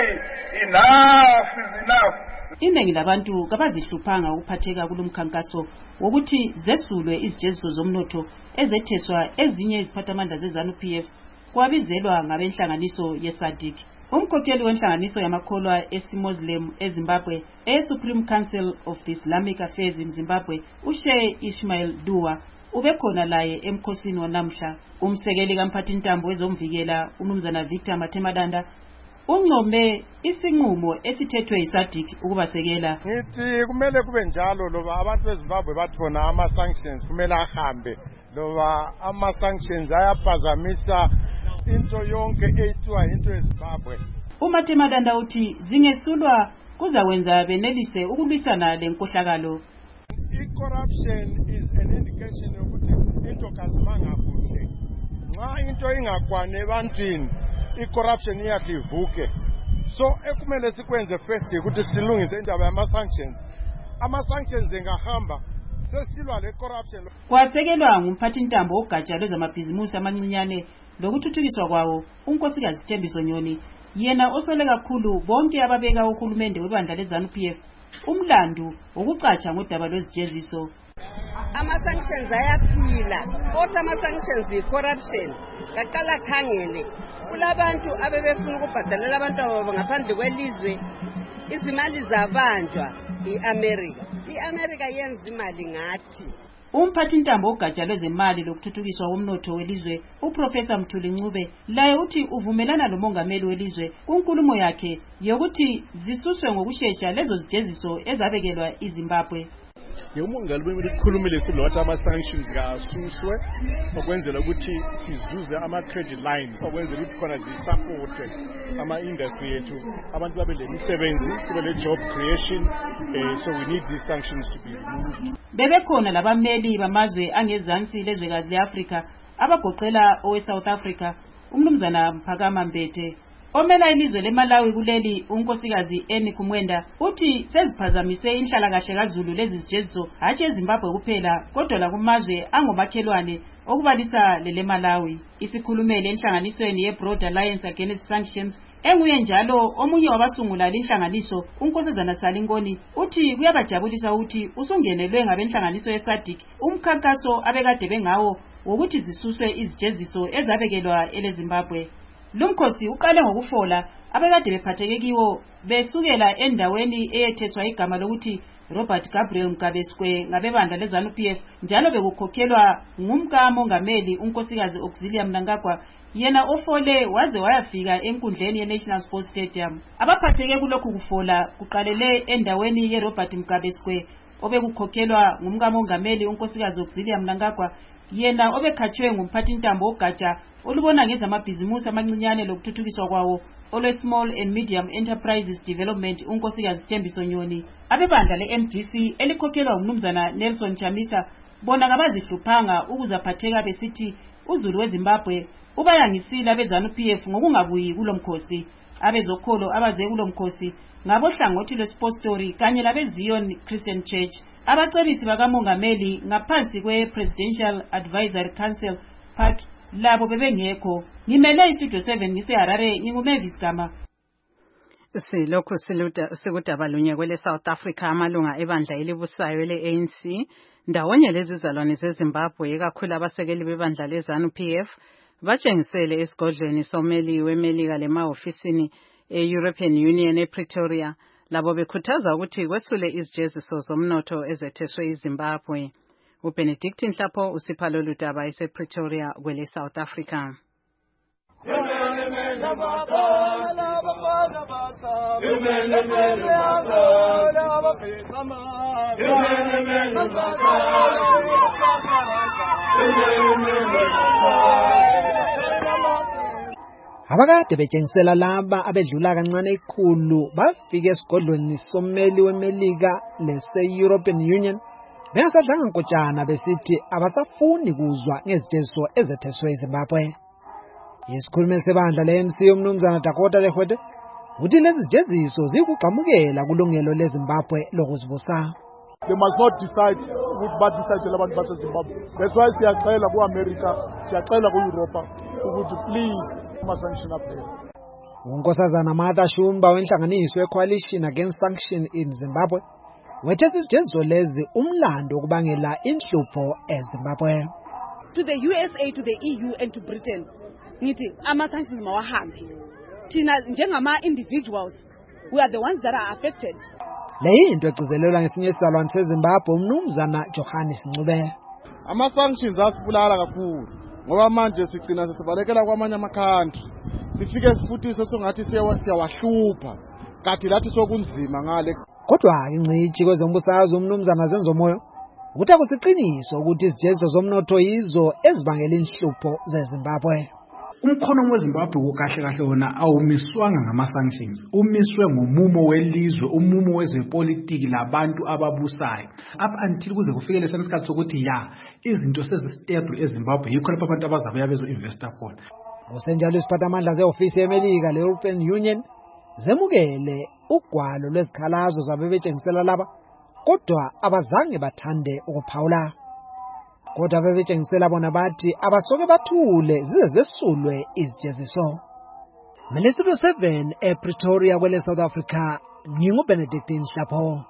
enough is enough. Iningi labantu kabazihluphanga ukuphatheka kulomkhankaso wokuthi zesulwe izijeziso zomnotho ezetheswa ezinye iziphathamandla zeZANU-PF kwabizelwa ngabenhlanganiso yeSADC. Umkhokheli wenhlanganiso yamakholwa esiMuslim eZimbabwe, Supreme Council of the Islamic Affairs in Zimbabwe, uSheikh Ismail Dua ubekhona laye emkhosini wanamhla. Umsekeli kamphathintambo wezomvikela uMnumzana Victor Mathemadanda uncome isinqumo esithethwe yiSADC ukubasekela. Ngithi kumele kube njalo loba abantu beZimbabwe bathona ama-sanctions kumele ahambe loba ama-sanctions ayaphazamisa into yonke ethiwa into yeZimbabwe. uMathemadanda uthi zingesulwa kuzakwenza benelise ukulwisana lenkohlakalo. I-corruption is an indication yokuthi into kazimanga kuhle. Nxa into ingakwane ebantwini i-corruption iyakhe ivuke. So ekumele sikwenze first ukuthi silungise indaba yama-sanctions. Ama-sanctions engahamba sesilwa le-corruption. Kwasekelwa ngumphathintambo ogatsha lwezamabhizimusi amancinyane lokuthuthukiswa kwawo unkosikazi Thembiso Nyoni, yena osole kakhulu bonke ababeka uhulumende webandla leZANU-PF umlandu wokucatsha ngodaba lwezijeziso. Ama-sanctions ayaphila kodwa ama-sanctions yi-corruption. Kaqala khangele kulabantu abebefuna ukubhadalela abantu abo ngaphandle kwelizwe izimali zabanjwa i-America yenza imali ngathi. Umphathintambo ogatsha lwezemali lokuthuthukiswa komnotho welizwe uProfessor Mthuli Ncube laye uthi uvumelana lomongameli welizwe kunkulumo yakhe yokuthi zisuswe ngokusheshsha lezo zijeziso ezabekelwa iZimbabwe. Umongameli kumele ukukhulumile silokuthi ama-sanctions kasuswe okwenzela ukuthi sizuze ama-credit lines okwenzela ukuthi khona zisupporte ama-industry yethu abantu babe lemisebenzi kube le-job creation, so we need these sanctions to be removed. Bebekhona labameli bamazwe angezansi lezwekazi le-Afrika abagoqela owe-South Africa uMnumzana Mphakama Mbete. Omela ilizwe leMalawi kuleli unkosikazi Eni Kumwenda uthi seziphazamise inhlalakahle kaZulu lezi zijeziso hatshi eZimbabwe kuphela kodwa lakumazwe angomakhelwane okubalisa leleMalawi. Isikhulumeli enhlanganisweni ye-Broad Alliance Against Sanctions enguye njalo omunye wabasungula lenhlanganiso unkosazana Salingoni uthi kuyabajabulisa ukuthi usungenelwe ngabenhlanganiso yeSADC umkhankaso abekade bengawo wokuthi zisuswe izijeziso ezabekelwa eleZimbabwe. Lumkhosi uqale ngokufola abekade bephatheke kiwo besukela endaweni eyetheswa igama lokuthi Robert Gabriel Mgabeskwe ngabebandla leZANU-PF njalo bekukhokhelwa ngumkamongameli unkosikazi Auxilia Mnangagwa, yena ofole waze wayafika enkundleni yeNational Sports Stadium. Abaphatheke kulokhu kufola kuqalele endaweni yeRobert Mgabeskwe obekukhokhelwa ngumkamongameli unkosikazi Auxilia Mnangagwa, yena obekhatshwe ngumphathintambo ogatsha olubona ngezamabhizimusi amancinyane lokuthuthukiswa kwawo olwe-Small and Medium Enterprises Development unkosikazi Thembiso Nyoni. Abebandla le-MDC elikhokhelwa uMnumzana Nelson Chamisa bona kabazihluphanga ukuzaphatheka besithi uZulu weZimbabwe ubayangisile beZANU-PF ngokungabuyi kulomkhosi. Abezokholo abaze kulomkhosi ngabohlangothi lwe-Sports Story kanye labeZion Christian Church. Abacebisi bakamongameli ngaphansi kwe-Presidential Advisory Council PAC labo bebengekho. Ngimele iStudio 7 ngiseHarare nginguMavis Gama. Silokhu sikudaba lunye kwele South Africa amalunga ebandla elibusayo le-ANC ndawonye lezizalwane zeZimbabwe kakhulu abasekeli bebandla leZANU-PF batshengisele esigodlweni someli wemelika lemahofisini e-European Union ePretoria labo bekhuthaza ukuthi kwesule izijeziso zomnotho ezetheswe iZimbabwe. uBenedict Nhlapho usipha lolu daba esePretoria kwele South Africa. Abakade betshengisela laba abedlula kancane ikhulu bafika esigodlweni sommeli weMelika lese-European Union bengasadlanga nkotshana besithi abasafuni kuzwa ngeziteziso ezetheswe eZimbabwe. Isikhulumeli sebandla le-ANC umnumzana Dakota Lehwete uthi lezi zijeziso zikugxamukela kulungelo leZimbabwe lokuzibusa. They must not decide with bad decide abantu baseZimbabwe. That's why siyacela ku-America, siyacela ku-Europa ukuthi please ama-sanction aphele. Unkosazana Martha Shumba wenhlanganiso ye-Coalition Against Sanction in Zimbabwe wethesa izijeziso lezi umlando ukubangela inhlupho eZimbabwe. To the USA, to the EU and to Britain, ngithi ama-sanctions mawahambe. Thina njengama-individuals, we are the ones that are affected. Leyinto egcizelelwa ngesinye isizalwane seZimbabwe umnumzana Johannes Ncube. Ama-sanctions asibulala kakhulu ngoba manje sigcina sesibalekela kwamanye ama-country. Sifike sifuthi sesongathi siyawahlupha kanti lathi sokunzima ngale. Kodwa ingcithi kwezombusazwe umnumzana Zenzomoyo ukuthi akusiqiniso ukuthi izijeziso zomnotho yizo ezibangela inhlupho zeZimbabwe. Umkhono weZimbabwe wokahle kahle wona awumiswanga ngama-sanctions, umiswe ngomumo welizwe, umumo wezepolitiki labantu ababusayo. Up until kuze kufike lesikhathi sokuthi izinto sezistable eZimbabwe yikho lapho abantu abazabe bezo-investa khona. Ngosenjalo isiphathamandla ze-ofisi yeMelika le-European Union zemukele ugwalo lwezikhalazo zabe betshengisela laba, kodwa abazange bathande ukuphawula. Kodwa bebetshengisela bona bathi abasoke bathule zize zesulwe izijeziso. Ministry 7 ePretoria kwele South Africa, nginguBenedictine Hlapho.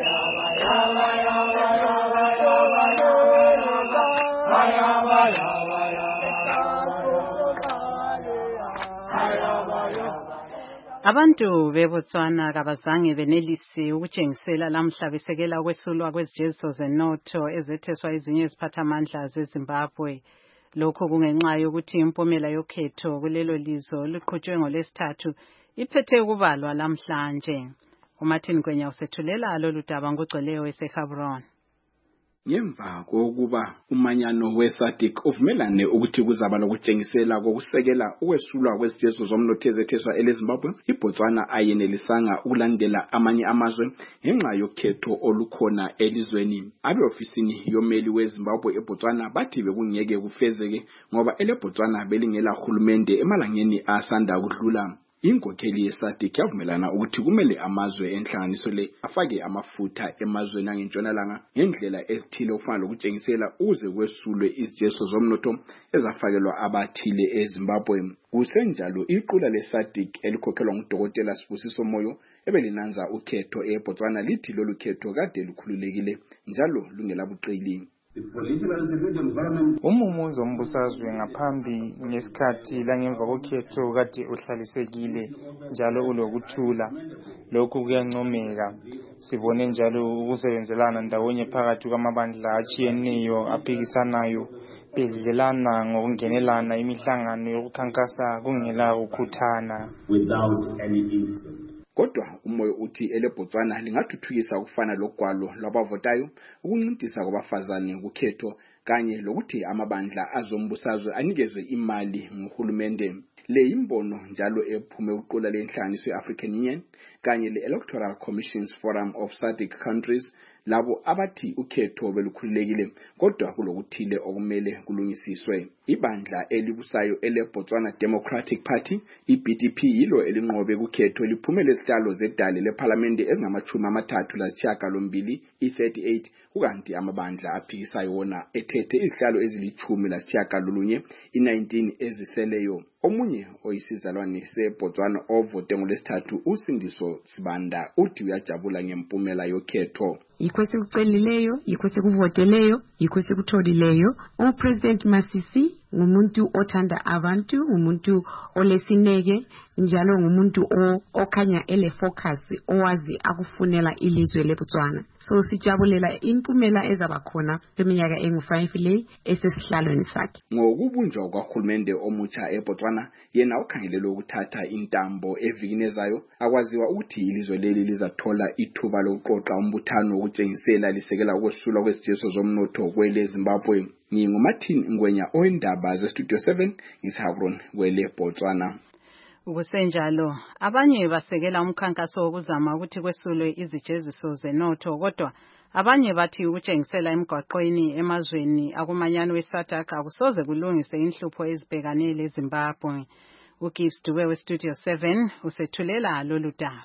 Abantu beBotswana kabazange benelisi ukutshengisela lamhla besekela ukwesulwa kwezijeziso zenotho ezetheswa ezinye iziphathamandla zeZimbabwe. Lokho kungenxa yokuthi impumela yokhetho kulelo lizwe liqhutshwe ngoLwesithathu iphethe ukubalwa lamhlanje. uMartin Gwenya usethulela lolu daba ngogcweleyo eseHabron. Ngemva kokuba umanyano weSADC uvumelane ukuthi kuzaba lokutshengisela kokusekela ukwesulwa kwezijeziso zomnotho ezetheswa eLeZimbabwe, iBotswana ayenelisanga ukulandela amanye amazwe ngenxa yokhetho olukhona elizweni. Abe-ofisini yomeli weZimbabwe eBotswana bathi bekungeke kufezeke ngoba eleBotswana belingela hulumende emalangeni asanda kudlula. Inkokheli yeSADC yavumelana ukuthi kumele amazwe enhlanganiso le afake amafutha emazweni angentshonalanga ngendlela ezithile okufana lokutshengisela ukuze kwesulwe izijeziso zomnotho ezafakelwa abathile eZimbabwe. Kusenjalo iqula leSADC elikhokhelwa nguDokotela Sibusiso Moyo ebelinanza ukhetho eBotswana lithi lolu khetho kade lukhululekile njalo lungelabuqili. Umumo zombusazwe ngaphambi ngesikhathi langemva kokhetho kade uhlalisekile njalo ulokuthula. Lokhu kuyancomeka. Sibone njalo ukusebenzelana ndawonye phakathi kwamabandla atshiyeneyo aphikisanayo bedlelana ngokungenelana imihlangano yokukhankasa kungela ukukhuthana. Kodwa uMoyo uthi eleBotswana lingathuthukisa ukufana logwalo lwabavotayo, ukuncintisa kwabafazane kukhetho kanye lokuthi amabandla azombusazwe anikezwe imali nguhulumende. Le imbono njalo ephume uqula lenhlanganiso yeAfrican Union kanye le-Electoral Commissions Forum of SADC countries labo abathi ukhetho belukhululekile kodwa kulokuthile okumele kulungisiswe. Ibandla elibusayo eleBotswana Democratic Party iBDP yilo elinqobe kukhetho liphumele isihlalo zedale leParliament ezingama-33 i38 ukanti amabandla aphikisayo wona ethethe izihlalo ezili-19 i19 eziseleyo. Omunye oyisizalwane seBotswana ovote ngoLwesithathu uSindiso Sibanda uthi uyajabula ngempumela yokhetho. Yikho sekucelileyo, yikho sekuvoteleyo, yikho sekutholileyo. President Masisi ngumuntu othanda abantu, ngumuntu olesineke, njalo ngumuntu okhanya ele-focus, owazi akufunela ilizwe leBotswana. So sijabulela impumela ezaba khona kweminyaka engu-5 le esesihlalweni sakhe. Ngokubunjwa kwahulumende omutsha eBotswana, yena ukhangelele ukuthatha intambo evikini ezayo, akwaziwa ukuthi ilizwe leli lizathola ithuba lokuqoqa umbuthano wokutshengisela lisekela ukwesulwa kwezijeso zomnotho kwele Zimbabwe. NginguMartin Ngwenya oindaba zeStudio 7 ngiseHabron kwele Botswana. Ukusenjalo, abanye basekela umkhankaso wokuzama ukuthi kwesulwe izijeziso zenotho, kodwa abanye bathi ukutshengisela emgwaqweni emazweni akumanyano weSADC akusoze kulungise inhlupho ezibhekanele eZimbabwe. uGibbs Dube weStudio 7 usethulela lolu daba.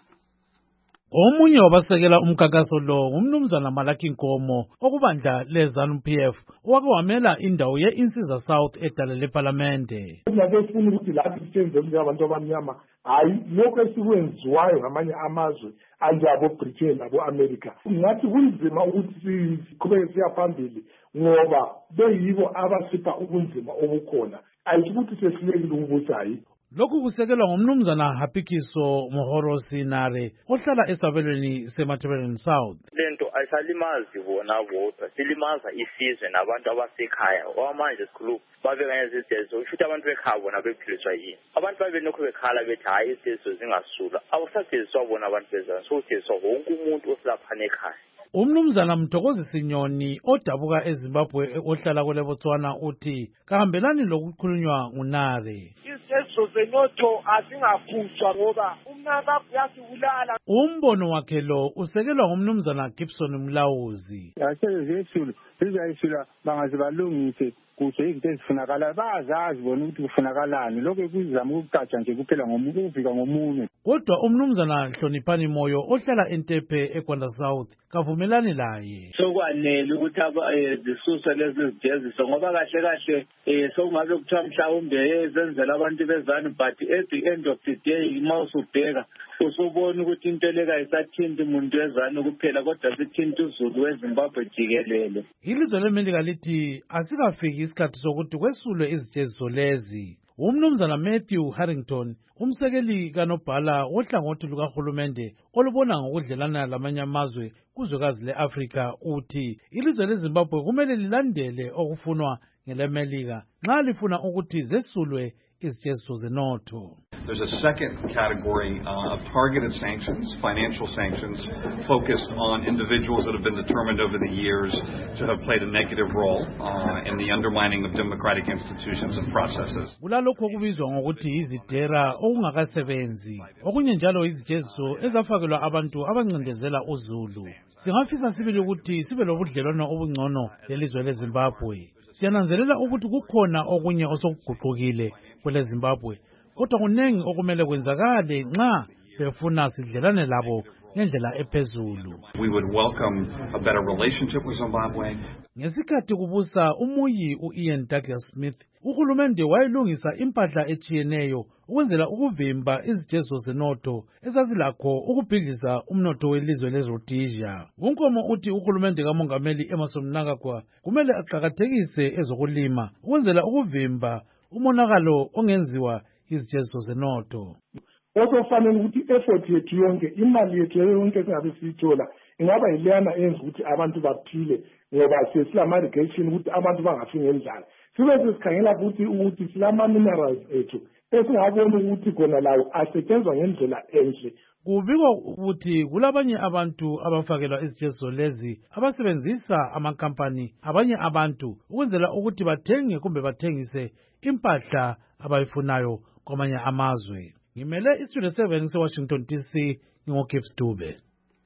Omunye wabasekela umkhankaso lo ngumnumzana Malaki Nkomo okubandla leZANU-PF owake wamela indawo ye-Insiza South edale leParlamente. Ngiyafuna ukuthi lapho sithenze abantu abamnyama hayi lokho esikwenziwayo ngamanye amazwe anjabo Britain nabo America. Ngathi kunzima ukuthi siqhubeke siya phambili ngoba beyibo abasipha ubunzima obukhona. Ayisho ukuthi sesilekile ukubusa hayi. Lokhu kusekelwa ngumnumzana Hapikiso Mohorosi Nare ohlala esabelweni seMatabeleland South. Lento ayisalimazi bona bodwa, silimaza isizwe nabantu abasekhaya. Okwamanje sikhuluma babekanye izijezo, futhi abantu bekhaya bona bephiliswa yini. Abantu babenokho bekhala bethi hayi izijezo zingasula. Awusajeziswa bona abantu bezana, sojeziswa wonke umuntu osilapha ekhaya. Umnumzana Mthokozi Sinyoni odabuka eZimbabwe ohlala kwele Botswana uthi kahambelani lokukhulunywa nguNare. Izijezo zenotho azingaphutshwa ngoba umnaka uyasibulala. Umbono wakhe lo usekelwa ngumnumzana Gibson Mlawuzi. Yasezesulu sizayisula bangazibalungise kuhle izinto ezifunakala bazazi bona ukuthi kufunakalani lokho kuzama ukucatsha nje kuphela ngomuvika ngomunye. Kodwa umnumzana Hloniphani Moyo ohlala eNtepe eGwanda South kavumelani laye. Sokwanele ukuthi zisuswe lezi zijeziso ngoba kahle kahle sokungabe kuthiwa mhlawumbe ezenzela abantu bezana, but at the end of the day mawusubheka usubona ukuthi into leka isathinta umuntu wezana kuphela kodwa sithinta uZulu weZimbabwe jikelele. Ilizwe leMelika lithi asikafiki isikhathi sokuthi kwesulwe izijeziso lezi. Umnumzana Matthew Harrington umsekeli kanobhala wohlangothi lukahulumende olubona ngokudlelana lamanye amazwe kuzwekazi leAfrika uthi ilizwe leZimbabwe kumele lilandele okufunwa ngeleMelika nxa lifuna ukuthi zesulwe izijeziso zenotho. There's a second category of targeted sanctions, financial sanctions, focused on individuals that have been determined over the years to have played a negative role in the undermining of democratic institutions and processes. Kulalokho okubizwa ngokuthi izidera okungakasebenzi, okunye njalo izijeziso ezafakelwa abantu abancindezela uZulu. Singafisa sibili ukuthi sibe lobudlelwano obungcono lelizwe leZimbabwe. Siyananzelela ukuthi kukhona okunye osokuguqukile kwele Zimbabwe. Kodwa kunengi okumele kwenzakale nxa befuna sidlelane labo ngendlela ephezulu. We would welcome a better relationship with Zimbabwe. Ngesikhathi kubusa umuyi uIan Douglas Smith, uhulumende wayelungisa impahla echiyeneyo ukwenzela ukuvimba izijeziso zenotho ezazilakho ukubhidliza umnotho welizwe leRhodesia. Unkomo uthi uhulumende kaMongameli Emmerson Mnangagwa kumele aqhakathekise ezokulima ukwenzela ukuvimba umonakalo ongenziwa izijeziso zenotho. Okufanele ukuthi effort yethu yonke, imali yethu yonke engabe siyithola ingaba yilena enza ukuthi abantu baphile ngoba sesilama irrigation ukuthi abantu bangafi ngendlala. Sibe sesikhangela ukuthi silama minerals ethu esingabona ukuthi khona lawo asetshenzwa ngendlela enhle. Kubikwa ukuthi kulabanye abantu abafakelwa izijeziso lezi abasebenzisa amakampani abanye abantu ukwenzela ukuthi bathenge kumbe bathengise impahla abayifunayo kwamanye amazwe. Ngimele iStudio 7 ngiseWashington DC ngingoGibbs Dube.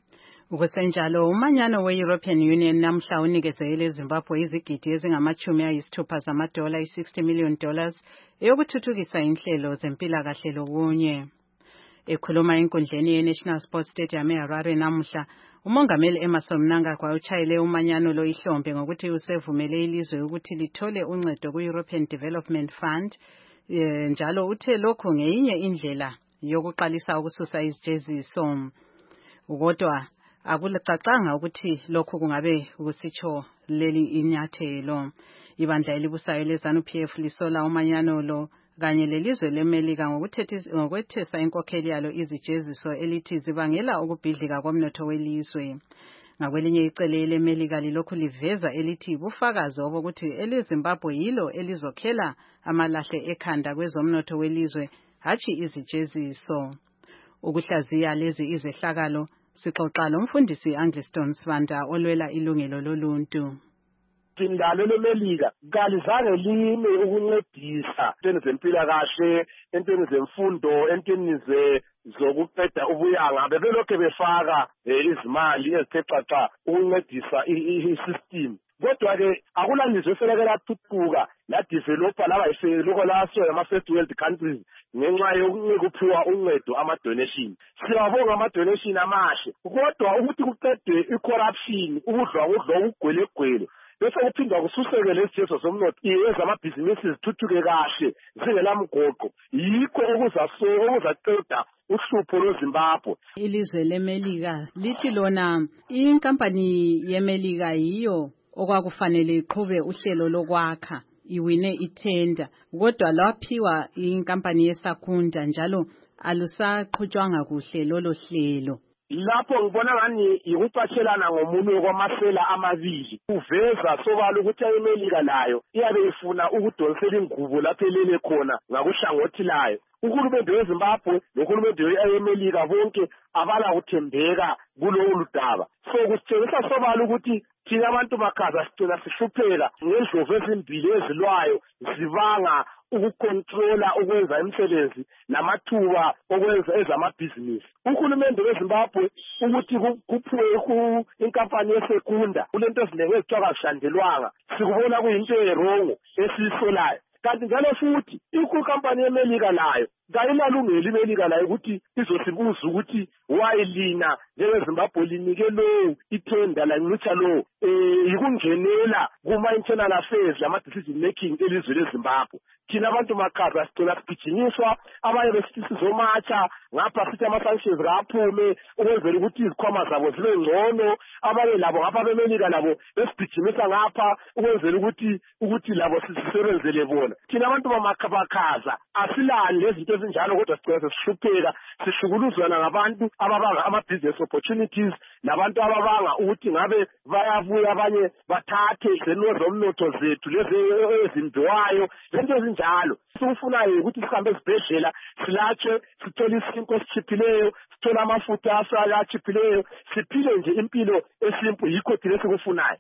Ukusenjalo umanyano we-European Union namhla unikezele eZimbabwe izigidi ezingama-60 zamadola $60 million eyokuthuthukisa inhlelo zempilakahle lokunye. Ekhuluma enkundleni ye-National Sports Stadium eHarare namuhla, uMongameli Emmerson Mnangagwa utshayele umanyano lo ihlombe ngokuthi usevumele ilizwe ukuthi lithole uncedo ku-European Development Fund. Njalo uthe lokhu ngeyinye indlela yokuqalisa ukususa izijeziso. Kodwa akulicacanga ukuthi lokhu kungabe kusitsho leli inyathelo. Ibandla elibusayo leZANU-PF lisola umanyano lo kanye lelizwe leMelika ngokwethesa inkokheli yalo izijeziso elithi zibangela ukubhidlika komnotho welizwe. Ngakwelinye icele leMelika lilokhu liveza elithi bufakazi obokuthi eleZimbabwe yilo elizokhela amalahle ekhanda kwezomnotho welizwe hatshi izijeziso. Ukuhlaziya lezi izehlakalo sixoxa lomfundisi Angliston Sibanda olwela ilungelo loluntu. Indalo leMelika kalizange lime ukuncedisa entweni zempilakahle, entweni zemfundo, entweni zokuqeda ubuyanga. Bebelokhe befaka izimali ezithe xaxa ukuncedisa i-system. Kodwa-ke akulalizwe eseleke lathuthuka ladevelopa laba yiseloko laso ama-first world countries ngenxa yokuphiwa uncedo ama-donation. Siyabonga ama-donation amahle, kodwa ukuthi kuqedwe i-corruption, ubudlwangudlwa, ubugwelegwele, bese kuphindwa kususeke lesijezo somnotho ezamabhizinisi zithuthuke kahle zingelamgoqo, yikho okuzaceda uhlupho lweZimbabwe. Ilizwe leMelika lithi lona inkampani yeMelika yiyo okwakufanele iqhube uhlelo lokwakha, iwine itenda, kodwa lwaphiwa inkampani yeSakunda njalo alusaqhutshwanga kuhle lolo hlelo. Lapho ngibona ngani yikucatshelana ngomunwe kwamasela amabili. Uveza sobala ukuthi iMelika layo iyabe ifuna ukudonsela ingubo lapho elele khona ngakuhlangothi layo. Uhulumende weZimbabwe nohulumende weMelika bonke abala kuthembeka kulowo ludaba. So kusitshengisa sobala ukuthi thina abantu bakhaza sicela sihlupheka ngendlovu ezimbili ezilwayo zibanga ukukontrola ukwenza imisebenzi namathuba okwenza ezamabhizinisi. Uhulumende weZimbabwe ukuthi kuphiwe inkampani yeSekunda kulento ezinenge ezithiwa kazishandelwanga, sikubona kuyinto erongo esiyisolayo. Kanti njalo futhi inkampani yeMelika layo kayilalungeli iMelika layo ukuthi izosibuza ukuthi wayilina njengeZimbabwe linike lo ithenda lanxutsha lo yikungenela kuma-internal affairs lama-decision making elizwe leZimbabwe. Thina abantu makhaza sicela sigijinyiswa, abanye besithi sizomatsha ngapha sithi ama-sanctions kaphume ukwenzela ukuthi izikhwama zabo zibe ngcono, abanye labo ngapha beMelika labo besigijimisa ngapha ukwenzela ukuthi labo sisebenzele bona. Thina abantu bakhaza asilani lezinto ezinjalo, kodwa sicela sihlupheka, sihlukuluzwana ngabantu ababanga ama-business opportunities nabantu ababanga ukuthi ngabe bayabuya abanye bathathe izento zomnotho zethu lezi ezimbiwayo, lento ezinjalo. Sikufunayo ukuthi sihambe esibhedlela silatshwe, sithole isinko esichiphileyo, sithole amafutha achiphileyo, siphile nje impilo esimple, yikho thina esikufunayo.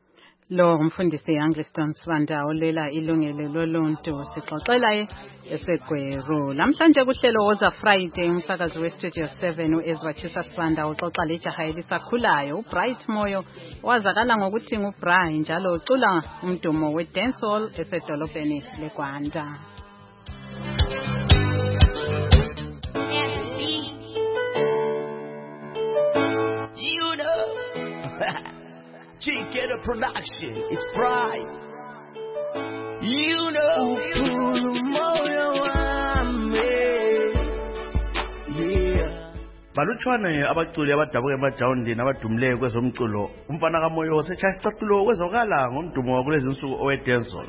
Lo umfundisi Angliston Sibanda olwela ilungelo loluntu sixoxela eseGweru. Namhlanje kuhlelo Woza Friday umsakazi weStudio 7 uEzwatshisa Sibanda uxoxa lejaha elisakhulayo uBright Moyo wazakala ngokuthi nguBright njalo ucula umdumo wedancehall esedolobheni leGwanda. Chicken production is bright. You know, balutshwane abaculi abadabuka emajawundini abadumileyo kwezomculo. Umfana kaMoyo setshaya isicathulo kwezokala ngomdumo wakulezi insuku owedancehall.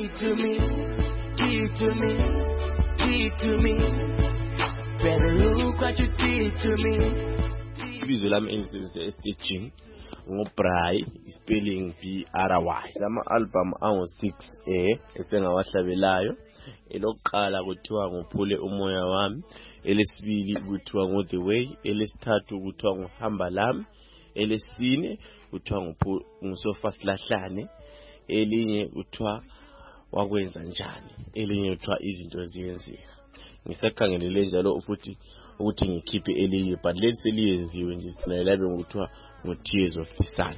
Ibizo lami engisebenzisa estaging ngoBray, spelling BRY. Lama album ango-6 esengawahlabelayo. Elokuqala kuthiwa nguphule umoya wami, elesibili kuthiwa nguThe Way, elesithathu kuthiwa nguhamba lami, elesine kuthiwa ngusofa silahlane, elinye kuthiwa wakwenza njani, elinye kuthiwa izinto ziyenzeka. Ngisakhangelele njalo futhi ukuthi ngikhiphe elinye, but leli seliyenziwe nje sina labe ngokuthiwa Tears of the Sun.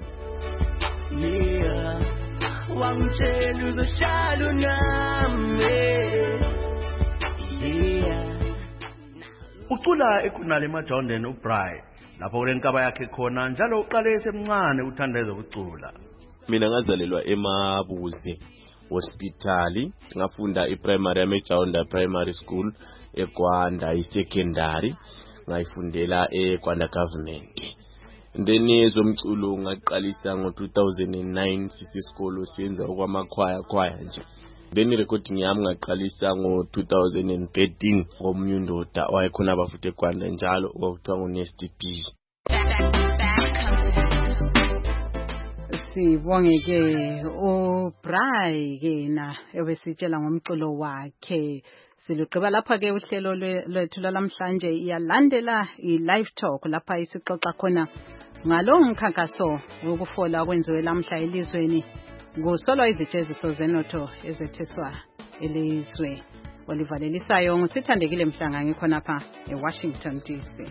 Ucula ekunale emajawundeni uBright lapho kulenkaba yakhe khona njalo uqale esemncane uthanda ezokucula. Mina ngazalelwa eMabuzi Hospital, ngafunda iprimary yami eJawunda Primary School, eGwanda isecondary ngayifundela eGwanda Government. then ezomculo ngaqalisa ngo2009 sisisikolo siyenza okwamakhwaya nje. Then recording yami ngaqalisa ngo2013 ngomnyundoda wayekhona abafuthi eGwanda njalo okuthiwa nguNesty B. Sibonge ke uBray ke na ebesitshela ngomculo wakhe. Siluqeba lapha ke uhlelo lwethu lamhlanje iyalandela i-live talk lapha isixoxa khona ngalo mkhankaso wokufola kwenziwe lamhla elizweni kusolwa izijeziso zenotho ezetheswa elizwe. Olivalelisayo ngusithandekile Mhlanga ngikhona lapha eWashington DC.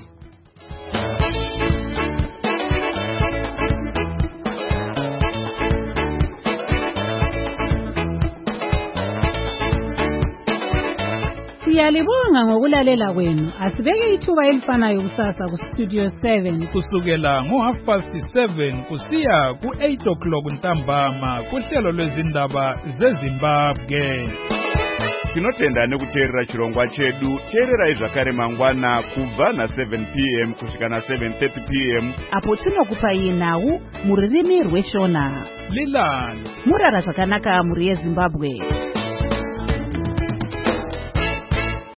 Siyalibonga ngokulalela kwenu. Asibeke ithuba elifanayo kusasa ku Studio 7 kusukela ngo7:30 kusiya ku8:00 ntambama kuhlelo lwezindaba zeZimbabwe. Tinotenda nekuteerera chirongwa chedu. Teererai zvakare mangwana kubva na7 p.m. kusvika na7:30 p.m. apo tinokupai nhau muririmi rweshona. Lilani murara zvakanaka muri yeZimbabwe.